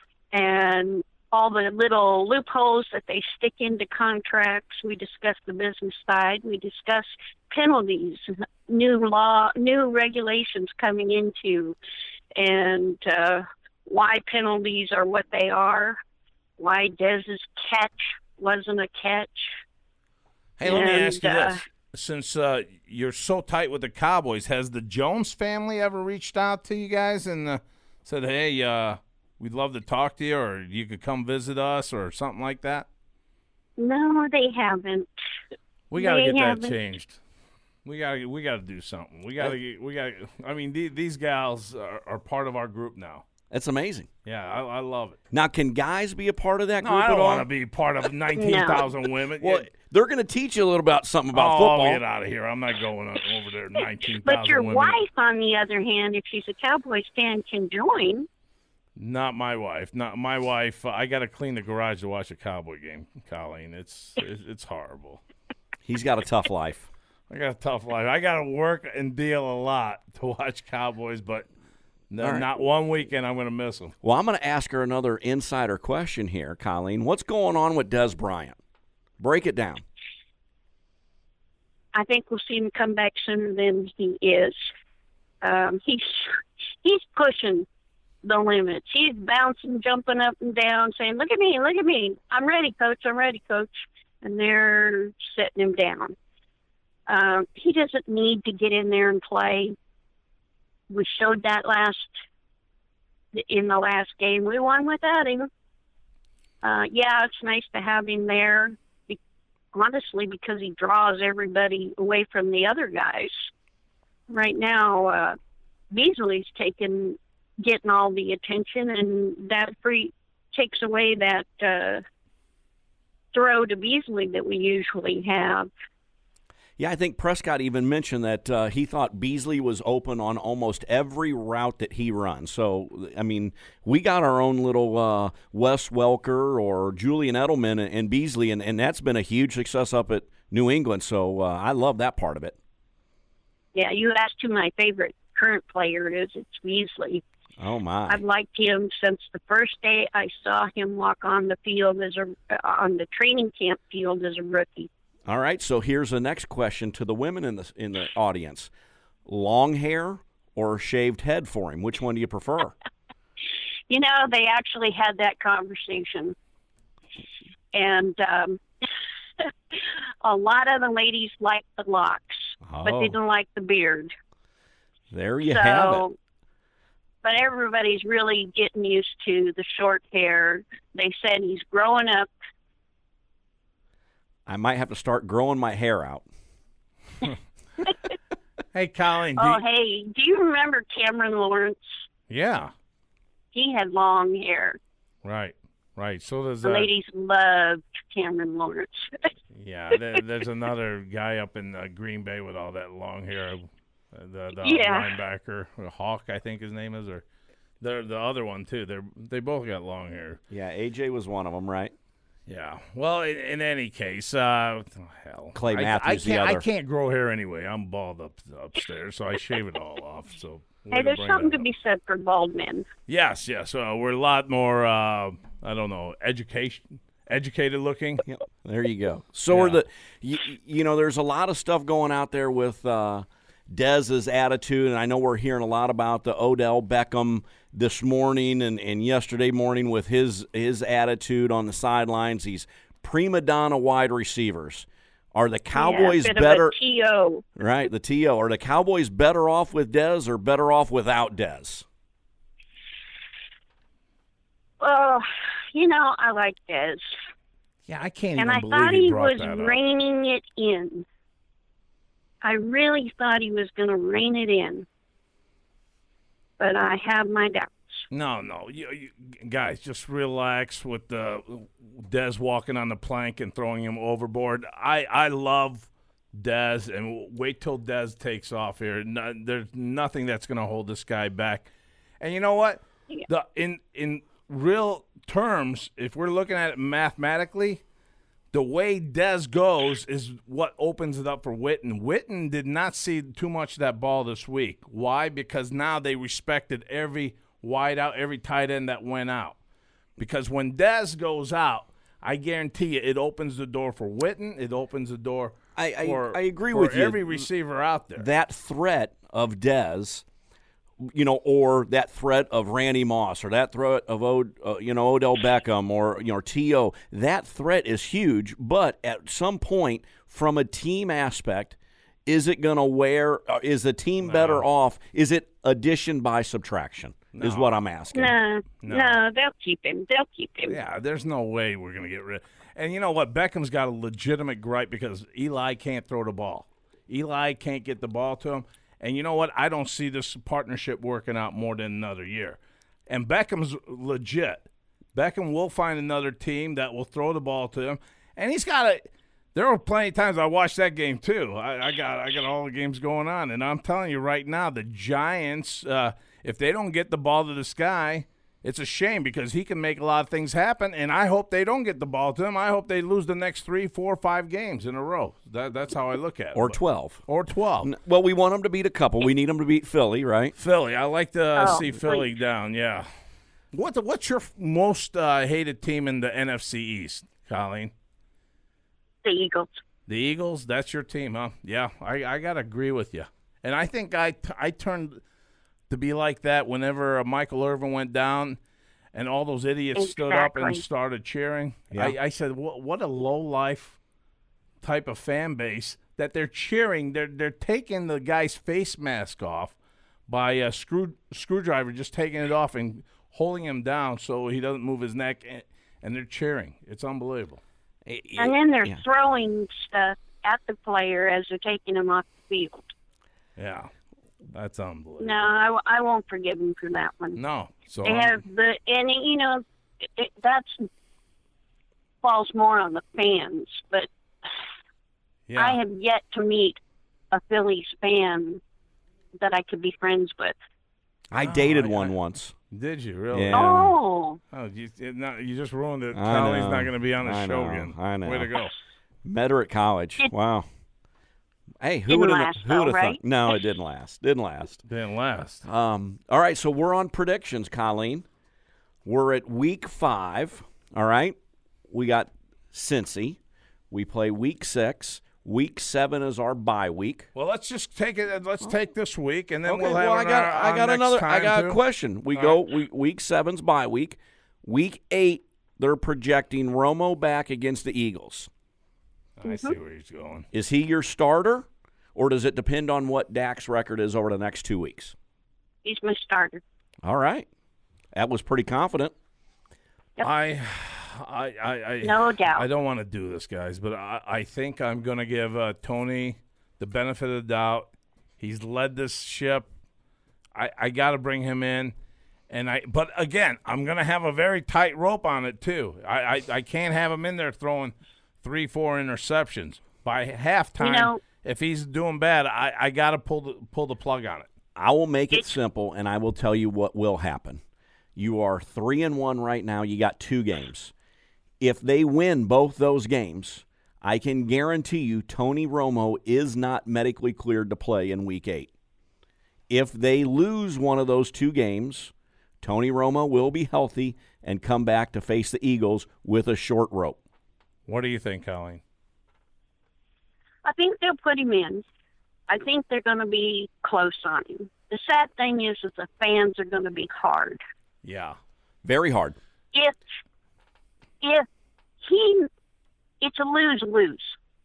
and all the little loopholes that they stick into contracts. We discuss the business side. We discuss penalties, new law, new regulations coming into, and uh, why penalties are what they are, why Dez's catch wasn't a catch. hey, let me and, ask you uh, this: since uh, you're so tight with the Cowboys, has the Jones family ever reached out to you guys and uh, said, "Hey, uh, we'd love to talk to you, or you could come visit us, or something like that"? No, they haven't. We got to They get that haven't. changed. We got to we got to do something. We got to we got. I mean, the, these gals are, are part of our group now. That's amazing. Yeah, I, I love it. Now, can guys be a part of that No, group I at don't all? want to be part of nineteen thousand women. Well, they're going to teach you a little about something about oh, football. get out of here! I'm not going over there. Nineteen But thousand your women. wife, on the other hand, if she's a Cowboys fan, can join. Not my wife. Not my wife. Uh, I got to clean the garage to watch a Cowboy game, Colleen. It's it's, it's horrible. He's got a tough life. I got a tough life. I got to work and deal a lot to watch Cowboys, but no, All right. not one weekend I'm going to miss them. Well, I'm going to ask her another insider question here, Colleen. What's going on with Des Bryant? Break it down. I think we'll see him come back sooner than he is. Um, he's he's pushing the limits. He's bouncing, jumping up and down, saying, "Look at me, look at me! I'm ready, coach. I'm ready, coach." And they're setting him down. Um, he doesn't need to get in there and play. We showed that last in the last game. We won without him. Uh, yeah, it's nice to have him there. honestly, because he draws everybody away from the other guys. Right now, uh, Beasley's taken getting all the attention, and that free takes away that uh, throw to Beasley that we usually have. Yeah, I think Prescott even mentioned that uh, he thought Beasley was open on almost every route that he runs. So, I mean, we got our own little uh, Wes Welker or Julian Edelman and, and Beasley, and, and that's been a huge success up at New England. So uh, I love that part of it. Yeah, you asked who my favorite current player is. It's Beasley. Oh, my. I've liked him since the first day I saw him walk on the field as a on the training camp field as a rookie. All right, so here's the next question to the women in the in the audience: long hair or shaved head for him? Which one do you prefer? You know, they actually had that conversation, and um, a lot of the ladies liked the locks, oh. but they didn't like the beard. There you so, have it. But everybody's really getting used to the short hair. They said he's growing up. I might have to start growing my hair out. Hey, Colleen. Do Oh, you, hey, do you remember Cameron Lawrence? yeah. He had long hair. Right. Right. So does The uh, ladies loved Cameron Lawrence. Yeah. There, there's another guy up in uh, Green Bay with all that long hair. Uh, the the Yeah. linebacker, or Hawk, I think his name is, or the the other one too. They they both got long hair. Yeah, A J was one of them, right? Yeah. Well, in, in any case, uh, oh, hell, Clay I- Matthews, I, the can't, other. I can't grow hair anyway. I'm bald up upstairs, so I shave it all off. So way Hey, to there's bring something that to up. be said for bald men. Yes, yes. Uh, we're a lot more. Uh, I don't know, education, educated looking. Yep. There you go. So Yeah. are the, you, you know, there's a lot of stuff going out there with uh, Dez's attitude, and I know we're hearing a lot about the Odell Beckham this morning and, and yesterday morning with his his attitude on the sidelines. These prima donna wide receivers. Are the Cowboys yeah, a bit better? Of a T O. Right, the T O. Are the Cowboys better off with Dez or better off without Dez? Well, you know, I like Dez. Yeah, I can't And even I believe thought he he brought was that up. reining it in. I really thought he was going to rein it in. But I have my doubts. No, no, you, you, guys, just relax with the Dez walking on the plank and throwing him overboard. I, I love Dez, and wait till Dez takes off here. No, there's nothing that's going to hold this guy back. And you know what? Yeah. The in in real terms, if we're looking at it mathematically, the way Dez goes is what opens it up for Witten. Witten did not see too much of that ball this week. Why? Because now they respected every wide out, every tight end that went out. Because when Dez goes out, I guarantee you it opens the door for Witten. It opens the door I, I, for, I agree for with you. every receiver out there. That threat of Dez, you know, or that threat of Randy Moss, or that threat of Od, uh, you know Odell Beckham, or you know T O. That threat is huge, but at some point, from a team aspect, is it going to wear? Uh, is the team No. better off? Is it addition by subtraction? Is No. what I'm asking. No, No. no, they'll keep him. They'll keep him. Yeah, there's no way we're going to get rid. And you know what? Beckham's got a legitimate gripe because Eli can't throw the ball. Eli can't get the ball to him. And you know what? I don't see this partnership working out more than another year. And Beckham's legit. Beckham will find another team that will throw the ball to him. And he's got a – there were plenty of times I watched that game too. I, I got I got all the games going on. And I'm telling you right now, the Giants, uh, if they don't get the ball to this guy – it's a shame because he can make a lot of things happen, and I hope they don't get the ball to him. I hope they lose the next three, four, five games in a row. That, that's how I look at it. Or But- twelve. Or twelve. Well, we want them to beat a couple. We need them to beat Philly, right? Philly. I like to uh, Oh, see Philly please. down, yeah. What the, what's your most uh, hated team in the N F C East, Colleen? The Eagles. The Eagles? That's your team, huh? Yeah, I, I got to agree with you. And I think I, t- I turned to be like that whenever uh, Michael Irvin went down and all those idiots stood up and Exactly. started cheering. Yeah. I, I said, what, what a low-life type of fan base that they're cheering. They're, they're taking the guy's face mask off by a screw, screwdriver, just taking it off and holding him down so he doesn't move his neck, and, and they're cheering. It's unbelievable. And then they're yeah. throwing stuff at the player as they're taking him off the field. Yeah, that's unbelievable. No, I, I won't forgive him for that one. No. So They I'm- have the, and you know, it, that's falls more on the fans, but yeah. I have yet to meet a Phillies fan that I could be friends with. I Oh, dated I- one I- once. Did you really? Yeah. Oh, Oh, you, it not, you just ruined it. I Colleen's know. not going to be on the I show know. again. I know. Way to go. Met her at college. It- Wow. Hey, who Didn't would have last, who would have though, thought? right? No, it didn't last. Didn't last. Didn't last. Um, all right, so we're on predictions, Colleen. We're at week five. All right, we got Cincy. We play week six. Week seven is our bye week. Well, let's just take it. Let's take this week, and then Okay, we'll have well, it I got on, I on got next another I time, got too. a question. We All go right. we, week seven's bye week. Week eight, they're projecting Romo back against the Eagles. I see where he's going. Is he your starter, or does it depend on what Dak's record is over the next two weeks? he's my starter. All right, that was pretty confident. Yep. I, I, I, I, No doubt. I don't want to do this, guys, but I, I think I'm going to give uh, Tony the benefit of the doubt. He's led this ship. I, I got to bring him in, and I. But again, I'm going to have a very tight rope on it too. I, I, I can't have him in there throwing three, four interceptions by halftime. You know- if he's doing bad, I, I got to pull the pull the plug on it. I will make it simple, and I will tell you what will happen. You are three and one right now. You got two games. If they win both those games, I can guarantee you Tony Romo is not medically cleared to play in week eight. If they lose one of those two games, Tony Romo will be healthy and come back to face the Eagles with a short rope. What do you think, Colleen? I think they'll put him in. I think they're going to be close on him. The sad thing is that the fans are going to be hard. Yeah. Very hard. If if he, it's a lose-lose.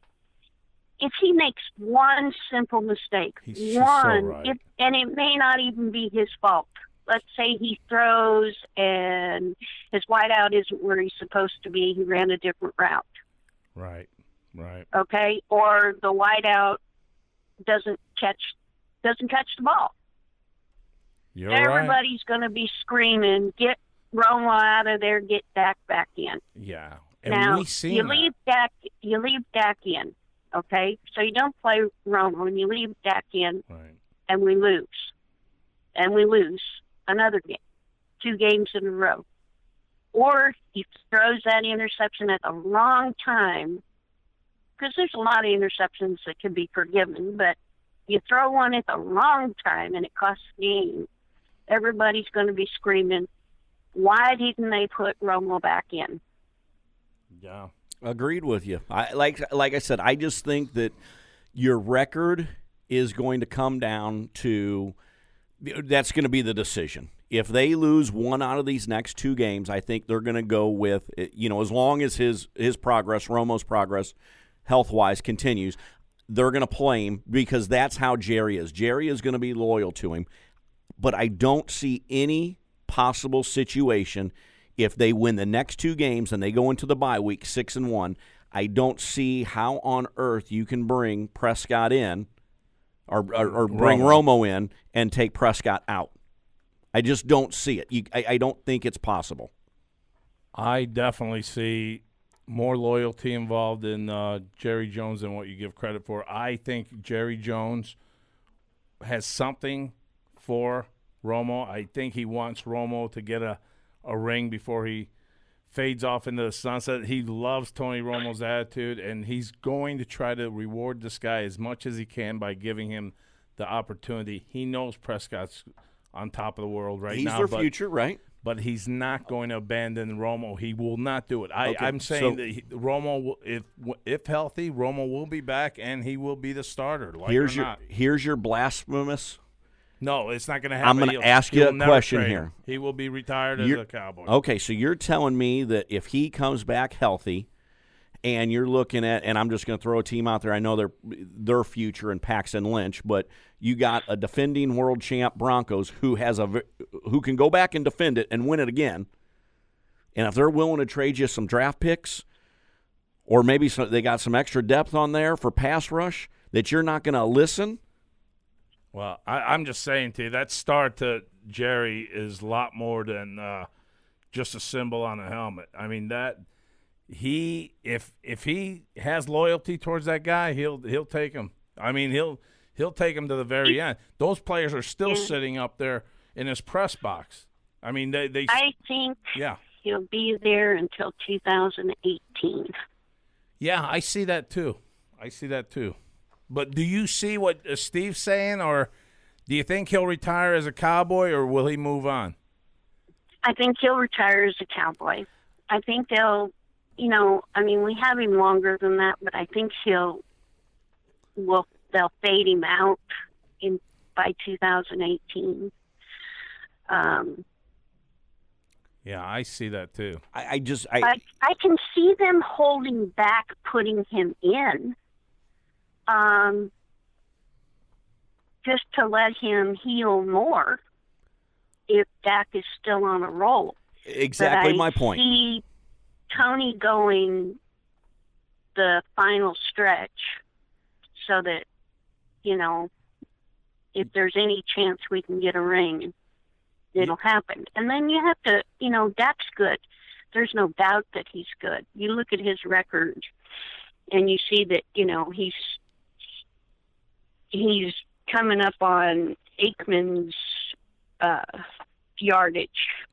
If he makes one simple mistake, He's just so one, right. if, and it may not even be his fault. Let's say he throws and his wideout isn't where he's supposed to be. He ran a different route. Right. Right. Okay, or the wideout doesn't catch doesn't catch the ball. You're right. Everybody's going to be screaming, "Get Romo out of there! Get Dak back in!" Yeah. And now we seen you that. leave Dak, you leave Dak in. Okay, so you don't play Romo, and you leave Dak in, Right. and we lose, and we lose another game, two games in a row, or he throws that interception at the wrong time. Because there's a lot of interceptions that can be forgiven, but you throw one at the wrong time and it costs the game. Everybody's going to be screaming, why didn't they put Romo back in? Yeah. Agreed with you. I like like I said, I just think that your record is going to come down to that's going to be the decision. If they lose one out of these next two games, I think they're going to go with, you know, as long as his his progress, Romo's progress, health-wise continues, they're going to play him because that's how Jerry is. Jerry is going to be loyal to him. But I don't see any possible situation if they win the next two games and they go into the bye week six and one. I don't see how on earth you can bring Prescott in or or, or bring Romo. Romo in and take Prescott out. I just don't see it. You, I, I don't think it's possible. I definitely see more loyalty involved in uh, Jerry Jones than what you give credit for. I think Jerry Jones has something for Romo. I think he wants Romo to get a, a ring before he fades off into the sunset. He loves Tony Romo's attitude, and he's going to try to reward this guy as much as he can by giving him the opportunity. He knows Prescott's on top of the world right He's now. their but, future, right? But he's not going to abandon Romo. He will not do it. I, Okay, I'm saying so- that he, Romo, will, if if healthy, Romo will be back, and he will be the starter. Like Here's or your not. here's your blasphemous. No, it's not going to happen. I'm gonna He'll- ask you he'll a never question trade here. him. He will be retired as You're- a Cowboy. Okay, so you're telling me that if he comes back healthy, and you're looking at, and I'm just going to throw a team out there. I know their their future and Paxton Lynch, but you got a defending world champ Broncos who has a v- who can go back and defend it and win it again. And if they're willing to trade you some draft picks, or maybe some, they got some extra depth on there for pass rush that you're not going to listen? Well, I, I'm just saying to you, that start to Jerry is a lot more than uh, just a symbol on a helmet. I mean, that he if if he has loyalty towards that guy, he'll he'll take him. I mean, he'll he'll take him to the very end. Those players are still sitting up there in his press box. I mean, they they. I think yeah. he'll be there until two thousand eighteen. Yeah, I see that too. I see that too. But do you see what uh, Steve's saying, or do you think he'll retire as a Cowboy, or will he move on? I think he'll retire as a Cowboy. I think they'll, you know, I mean, we have him longer than that, but I think he'll, will they'll fade him out in by two thousand eighteen. Um, yeah, I see that too. I, I just I, I I can see them holding back putting him in. Um, just to let him heal more if Dak is still on a roll. Exactly my point. I see Tony going the final stretch so that, you know, if there's any chance we can get a ring, it'll happen. And then you have to, you know, Dak's good. There's no doubt that he's good. You look at his record and you see that, you know, he's he's coming up on Aikman's uh, yardage.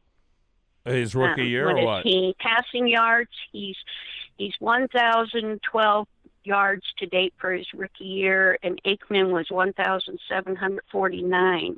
His rookie um, year what or is what? He passing yards. He's he's one thousand twelve yards to date for his rookie year, and Aikman was one thousand seven hundred forty-nine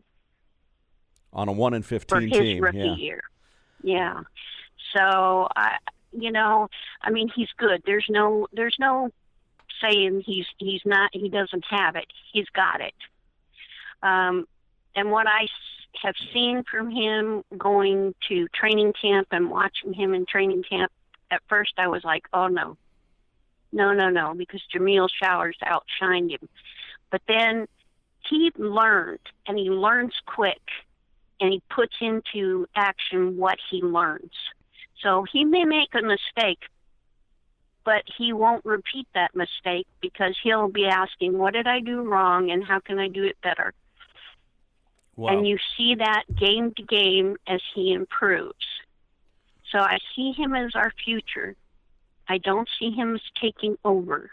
on a one and for fifteen his team. rookie Yeah. year. Yeah. So I, you know, I mean, he's good. There's no there's no saying he's he's not he doesn't have it. He's got it. Um, and what I have seen from him going to training camp and watching him in training camp, at first I was like, oh no, no, no, no, because Jameel Showers outshined him. But then he learned, and he learns quick, and he puts into action what he learns. So he may make a mistake, but he won't repeat that mistake because he'll be asking, what did I do wrong and how can I do it better? Wow. And you see that game to game as he improves. So I see him as our future. I don't see him as taking over.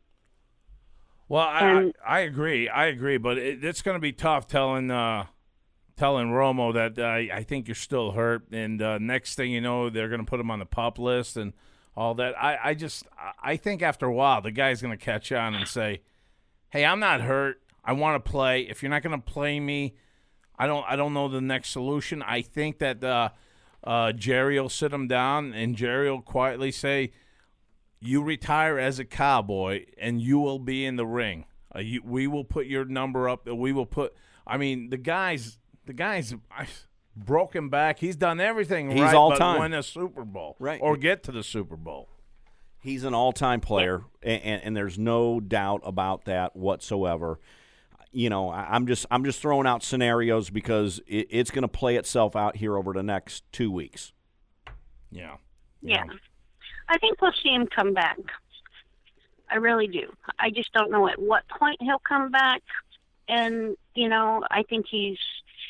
Well, I, And- I I agree. I agree, but it, it's going to be tough telling uh, telling Romo that uh, I think you're still hurt, and uh, next thing you know, they're going to put him on the PUP list and all that. I, I just I think after a while, the guy's going to catch on and say, "Hey, I'm not hurt. I want to play. If you're not going to play me, I don't I don't know the next solution." I think that uh, uh, Jerry will sit him down, and Jerry will quietly say, you retire as a Cowboy, and you will be in the ring. Uh, you, we will put your number up. We will put. I mean, the guy's the guy's broken back. He's done everything He's right, all but time. win a Super Bowl, Right. or get to the Super Bowl. He's an all-time player, and, and, and there's no doubt about that whatsoever. You know, I, I'm just I'm just throwing out scenarios because it, it's going to play itself out here over the next two weeks. Yeah. Yeah. I think we'll see him come back. I really do. I just don't know at what point he'll come back. And, you know, I think he's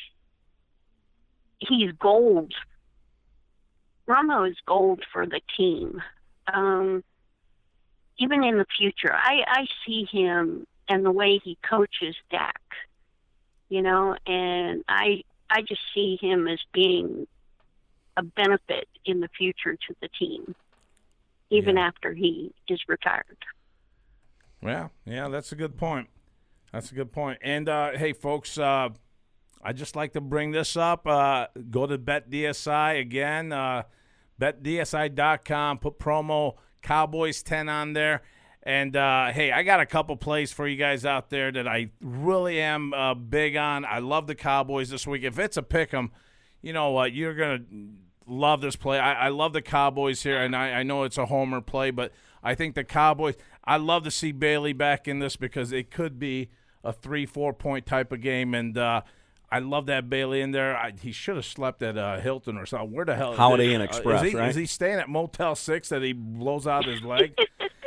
he's gold. Romo is gold for the team. Um, even in the future, I, I see him and the way he coaches Dak, you know, and I I just see him as being a benefit in the future to the team, even Yeah. after he is retired. Yeah, yeah, that's a good point. That's a good point. And, uh, hey, folks, uh, I'd just like to bring this up. Uh, go to BetDSI again, uh, bet D S I dot com. Put promo Cowboys ten on there. And, uh, hey, I got a couple plays for you guys out there that I really am uh, big on. I love the Cowboys this week. If it's a pick 'em, you know what, you're going to love this play. I, I love the Cowboys here, and I, I know it's a homer play, but I think the Cowboys – I love to see Bailey back in this because it could be a three, four-point type of game, and uh, I love that Bailey in there. I, he should have slept at uh, Hilton or something. Where the hell? Holiday is, Inn uh, Express, is he, right? Is he staying at Motel six that he blows out his leg?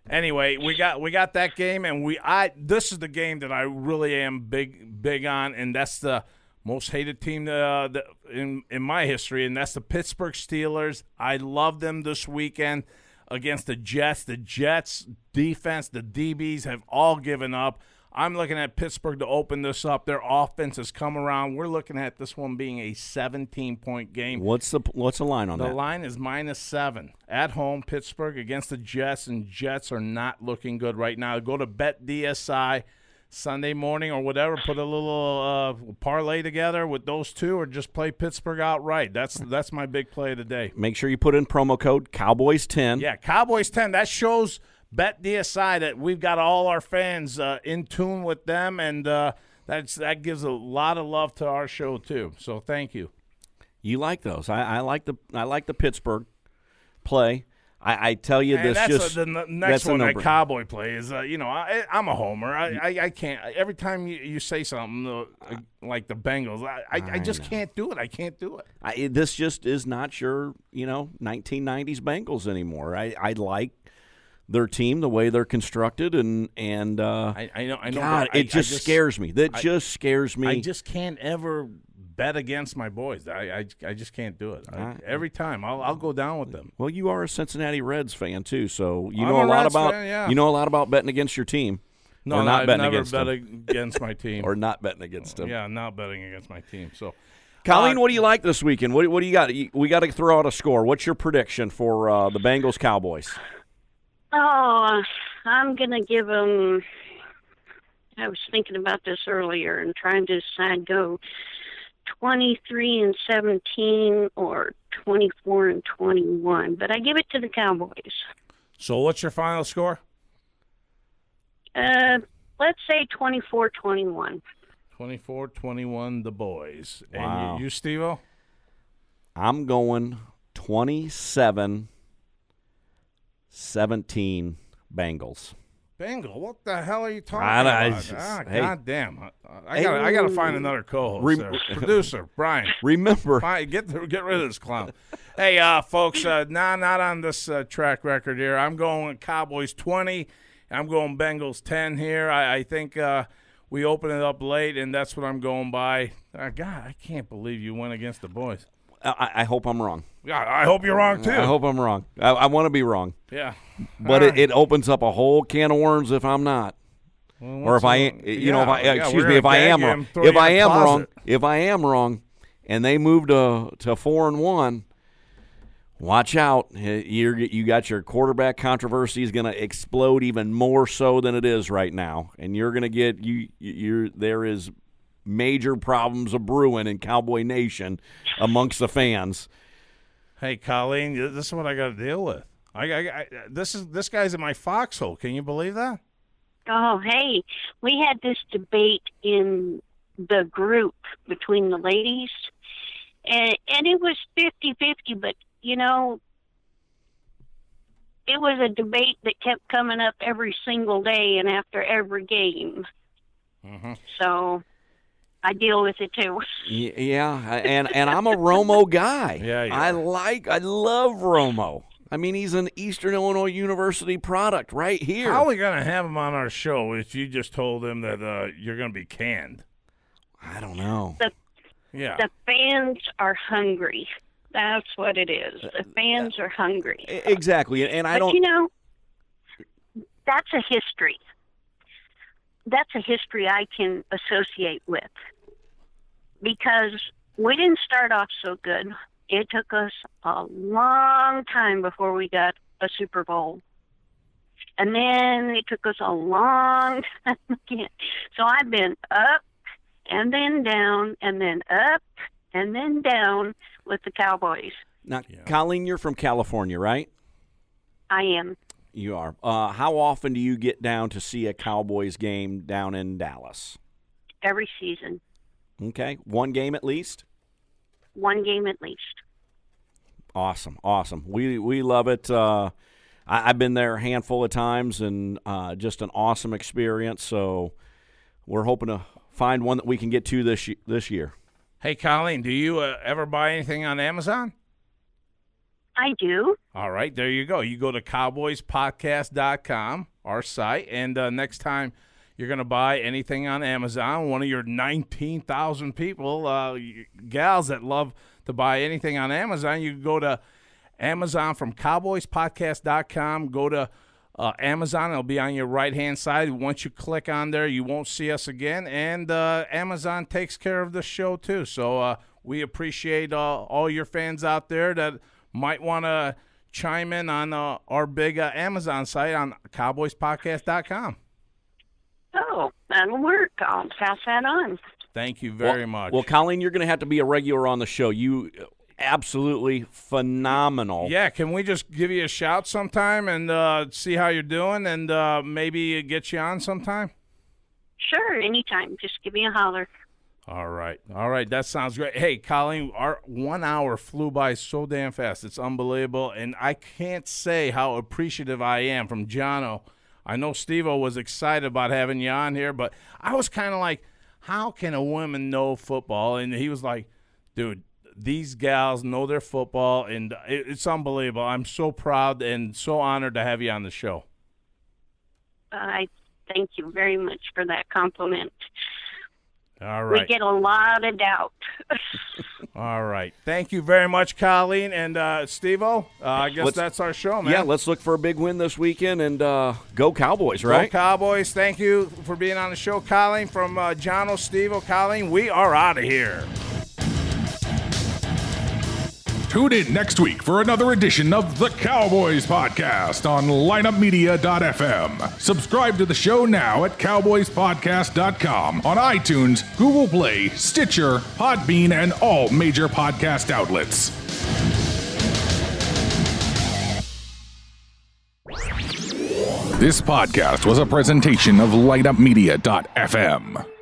Anyway, we got we got that game, and we I this is the game that I really am big big on, and that's the most hated team uh, the, in in my history, and that's the Pittsburgh Steelers. I love them this weekend against the Jets. The Jets defense, the D Bs have all given up. I'm looking at Pittsburgh to open this up. Their offense has come around. We're looking at this one being a seventeen-point game. What's the what's the line on the that? The line is minus seven. At home, Pittsburgh against the Jets, and Jets are not looking good right now. Go to Bet D S I Sunday morning or whatever. Put a little uh, parlay together with those two, or just play Pittsburgh outright. That's that's my big play of the day. Make sure you put in promo code Cowboys ten. Yeah, Cowboys ten. That shows Bet D S I that we've got all our fans uh, in tune with them, and uh, that's that gives a lot of love to our show too. So thank you. You like those? I, I like the I like the Pittsburgh play. I, I tell you and this, that's just a, the n- next that's one. A That Cowboy play is, uh, you know, I, I'm a homer. I, I, I can't. Every time you, you say something uh, like the Bengals, I, I, I just know. can't do it. I can't do it. I, this just is not your you know nineteen nineties Bengals anymore. I, I like their team, the way they're constructed, and and uh, I, I know. I know. God, I, it just, I just scares me. That I, just scares me. I just can't ever bet against my boys. I, I, I just can't do it. I, I, every time, I'll I'll go down with them. Well, you are a Cincinnati Reds fan too, so you I'm know a, a lot Reds about fan, yeah. you know a lot about betting against your team. No, or not I've betting never against bet them. against my team, or not betting against them. Yeah, not betting against my team. So, Colleen, uh, what do you like this weekend? What, what do you got? We got to throw out a score. What's your prediction for uh, the Bengals Cowboys? Oh, I'm going to give them – I was thinking about this earlier and trying to decide go twenty-three and seventeen or twenty-four and twenty-one, but I give it to the Cowboys. So what's your final score? Uh, let's say twenty-four twenty-one. twenty-four twenty-one, the boys. Wow. And you, you Steve-O? I'm going twenty-seven seventeen Bengals. Bengal, what the hell are you talking I, I, about? just, ah, hey, God damn. I, I Hey. got I got to find another co-host Rem- there. Producer, Brian. remember, Fine, get the, get rid of this clown. Hey, uh, folks, uh, nah, not on this uh, track record here. I'm going Cowboys twenty. I'm going Bengals ten here. I, I think uh, we open it up late, and that's what I'm going by. Uh, God, I can't believe you went against the boys. I, I hope I'm wrong. God, I hope you're wrong, too. I hope I'm wrong. I, I want to be wrong. Yeah. But All it, it opens up a whole can of worms if I'm not. Well, Or if what's I, the- you know, if I, yeah, yeah, excuse we're me, if gonna I am bag wrong, him, throw if you I in a am wrong, closet. if I am wrong, and they move to to four and one, watch out. You're, you got your quarterback controversy is going to explode even more so than it is right now, and you're going to get you. You're there is major problems of brewing in Cowboy Nation amongst the fans. Hey, Colleen, this is what I got to deal with. I, I, I this is this guy's in my foxhole. Can you believe that? Oh, hey, we had this debate in the group between the ladies, and, and it was fifty-fifty, but, you know, it was a debate that kept coming up every single day and after every game. Mm-hmm. So I deal with it, too. Y- Yeah, and and I'm a Romo guy. Yeah, you I are. like, I love Romo. I mean, he's an Eastern Illinois University product right here. How are we going to have him on our show if you just told him that uh, you're going to be canned? I don't know. The, Yeah. the fans are hungry. That's what it is. The fans are hungry. E- Exactly, and I But, don't. you know, that's a history. That's a history I can associate with. Because we didn't start off so good. It took us a long time before we got a Super Bowl. And then it took us a long time again. So I've been up and then down and then up and then down with the Cowboys. Now, Yeah. Colleen, you're from California, right? I am. You are. Uh, how often do you get down to see a Cowboys game down in Dallas? Every season. Okay, one game at least. One game at least. Awesome, awesome. We we love it. Uh, I, I've been there a handful of times, and uh, just an awesome experience. So we're hoping to find one that we can get to this y- this year. Hey, Colleen, do you uh, ever buy anything on Amazon? I do. All right, there you go. You go to cowboys podcast dot com, our site, and uh, next time you're going to buy anything on Amazon, one of your nineteen thousand people, uh, gals that love to buy anything on Amazon, you can go to Amazon from cowboys podcast dot com. Go to uh, Amazon. It'll be on your right-hand side. Once you click on there, you won't see us again. And uh, Amazon takes care of the show, too. So uh, we appreciate uh, all your fans out there that might want to chime in on uh, our big uh, Amazon site on cowboys podcast dot com. Oh, that'll work. I'll pass that on. Thank you very well, much. Well, Colleen, you're going to have to be a regular on the show. You absolutely phenomenal. Yeah, can we just give you a shout sometime and uh, see how you're doing and uh, maybe get you on sometime? Sure, anytime. Just give me a holler. All right. All right. That sounds great. Hey, Colleen, our one hour flew by so damn fast. It's unbelievable. And I can't say how appreciative I am from Jono. I know Steve-O was excited about having you on here, but I was kind of like, how can a woman know football? And he was like, dude, these gals know their football, and it, it's unbelievable. I'm so proud and so honored to have you on the show. I thank you very much for that compliment. All right. We get a lot of doubt. All right. Thank you very much, Colleen. And uh, Steve-O, uh, I guess let's, that's our show, man. Yeah, let's look for a big win this weekend and uh, go Cowboys, right? Go Cowboys. Thank you for being on the show, Colleen. From uh, Jono, Steve-O, Colleen, we are out of here. Tune in next week for another edition of the Cowboys Podcast on lineup media dot f m. Subscribe to the show now at cowboys podcast dot com on iTunes, Google Play, Stitcher, Podbean, and all major podcast outlets. This podcast was a presentation of lineup media dot f m.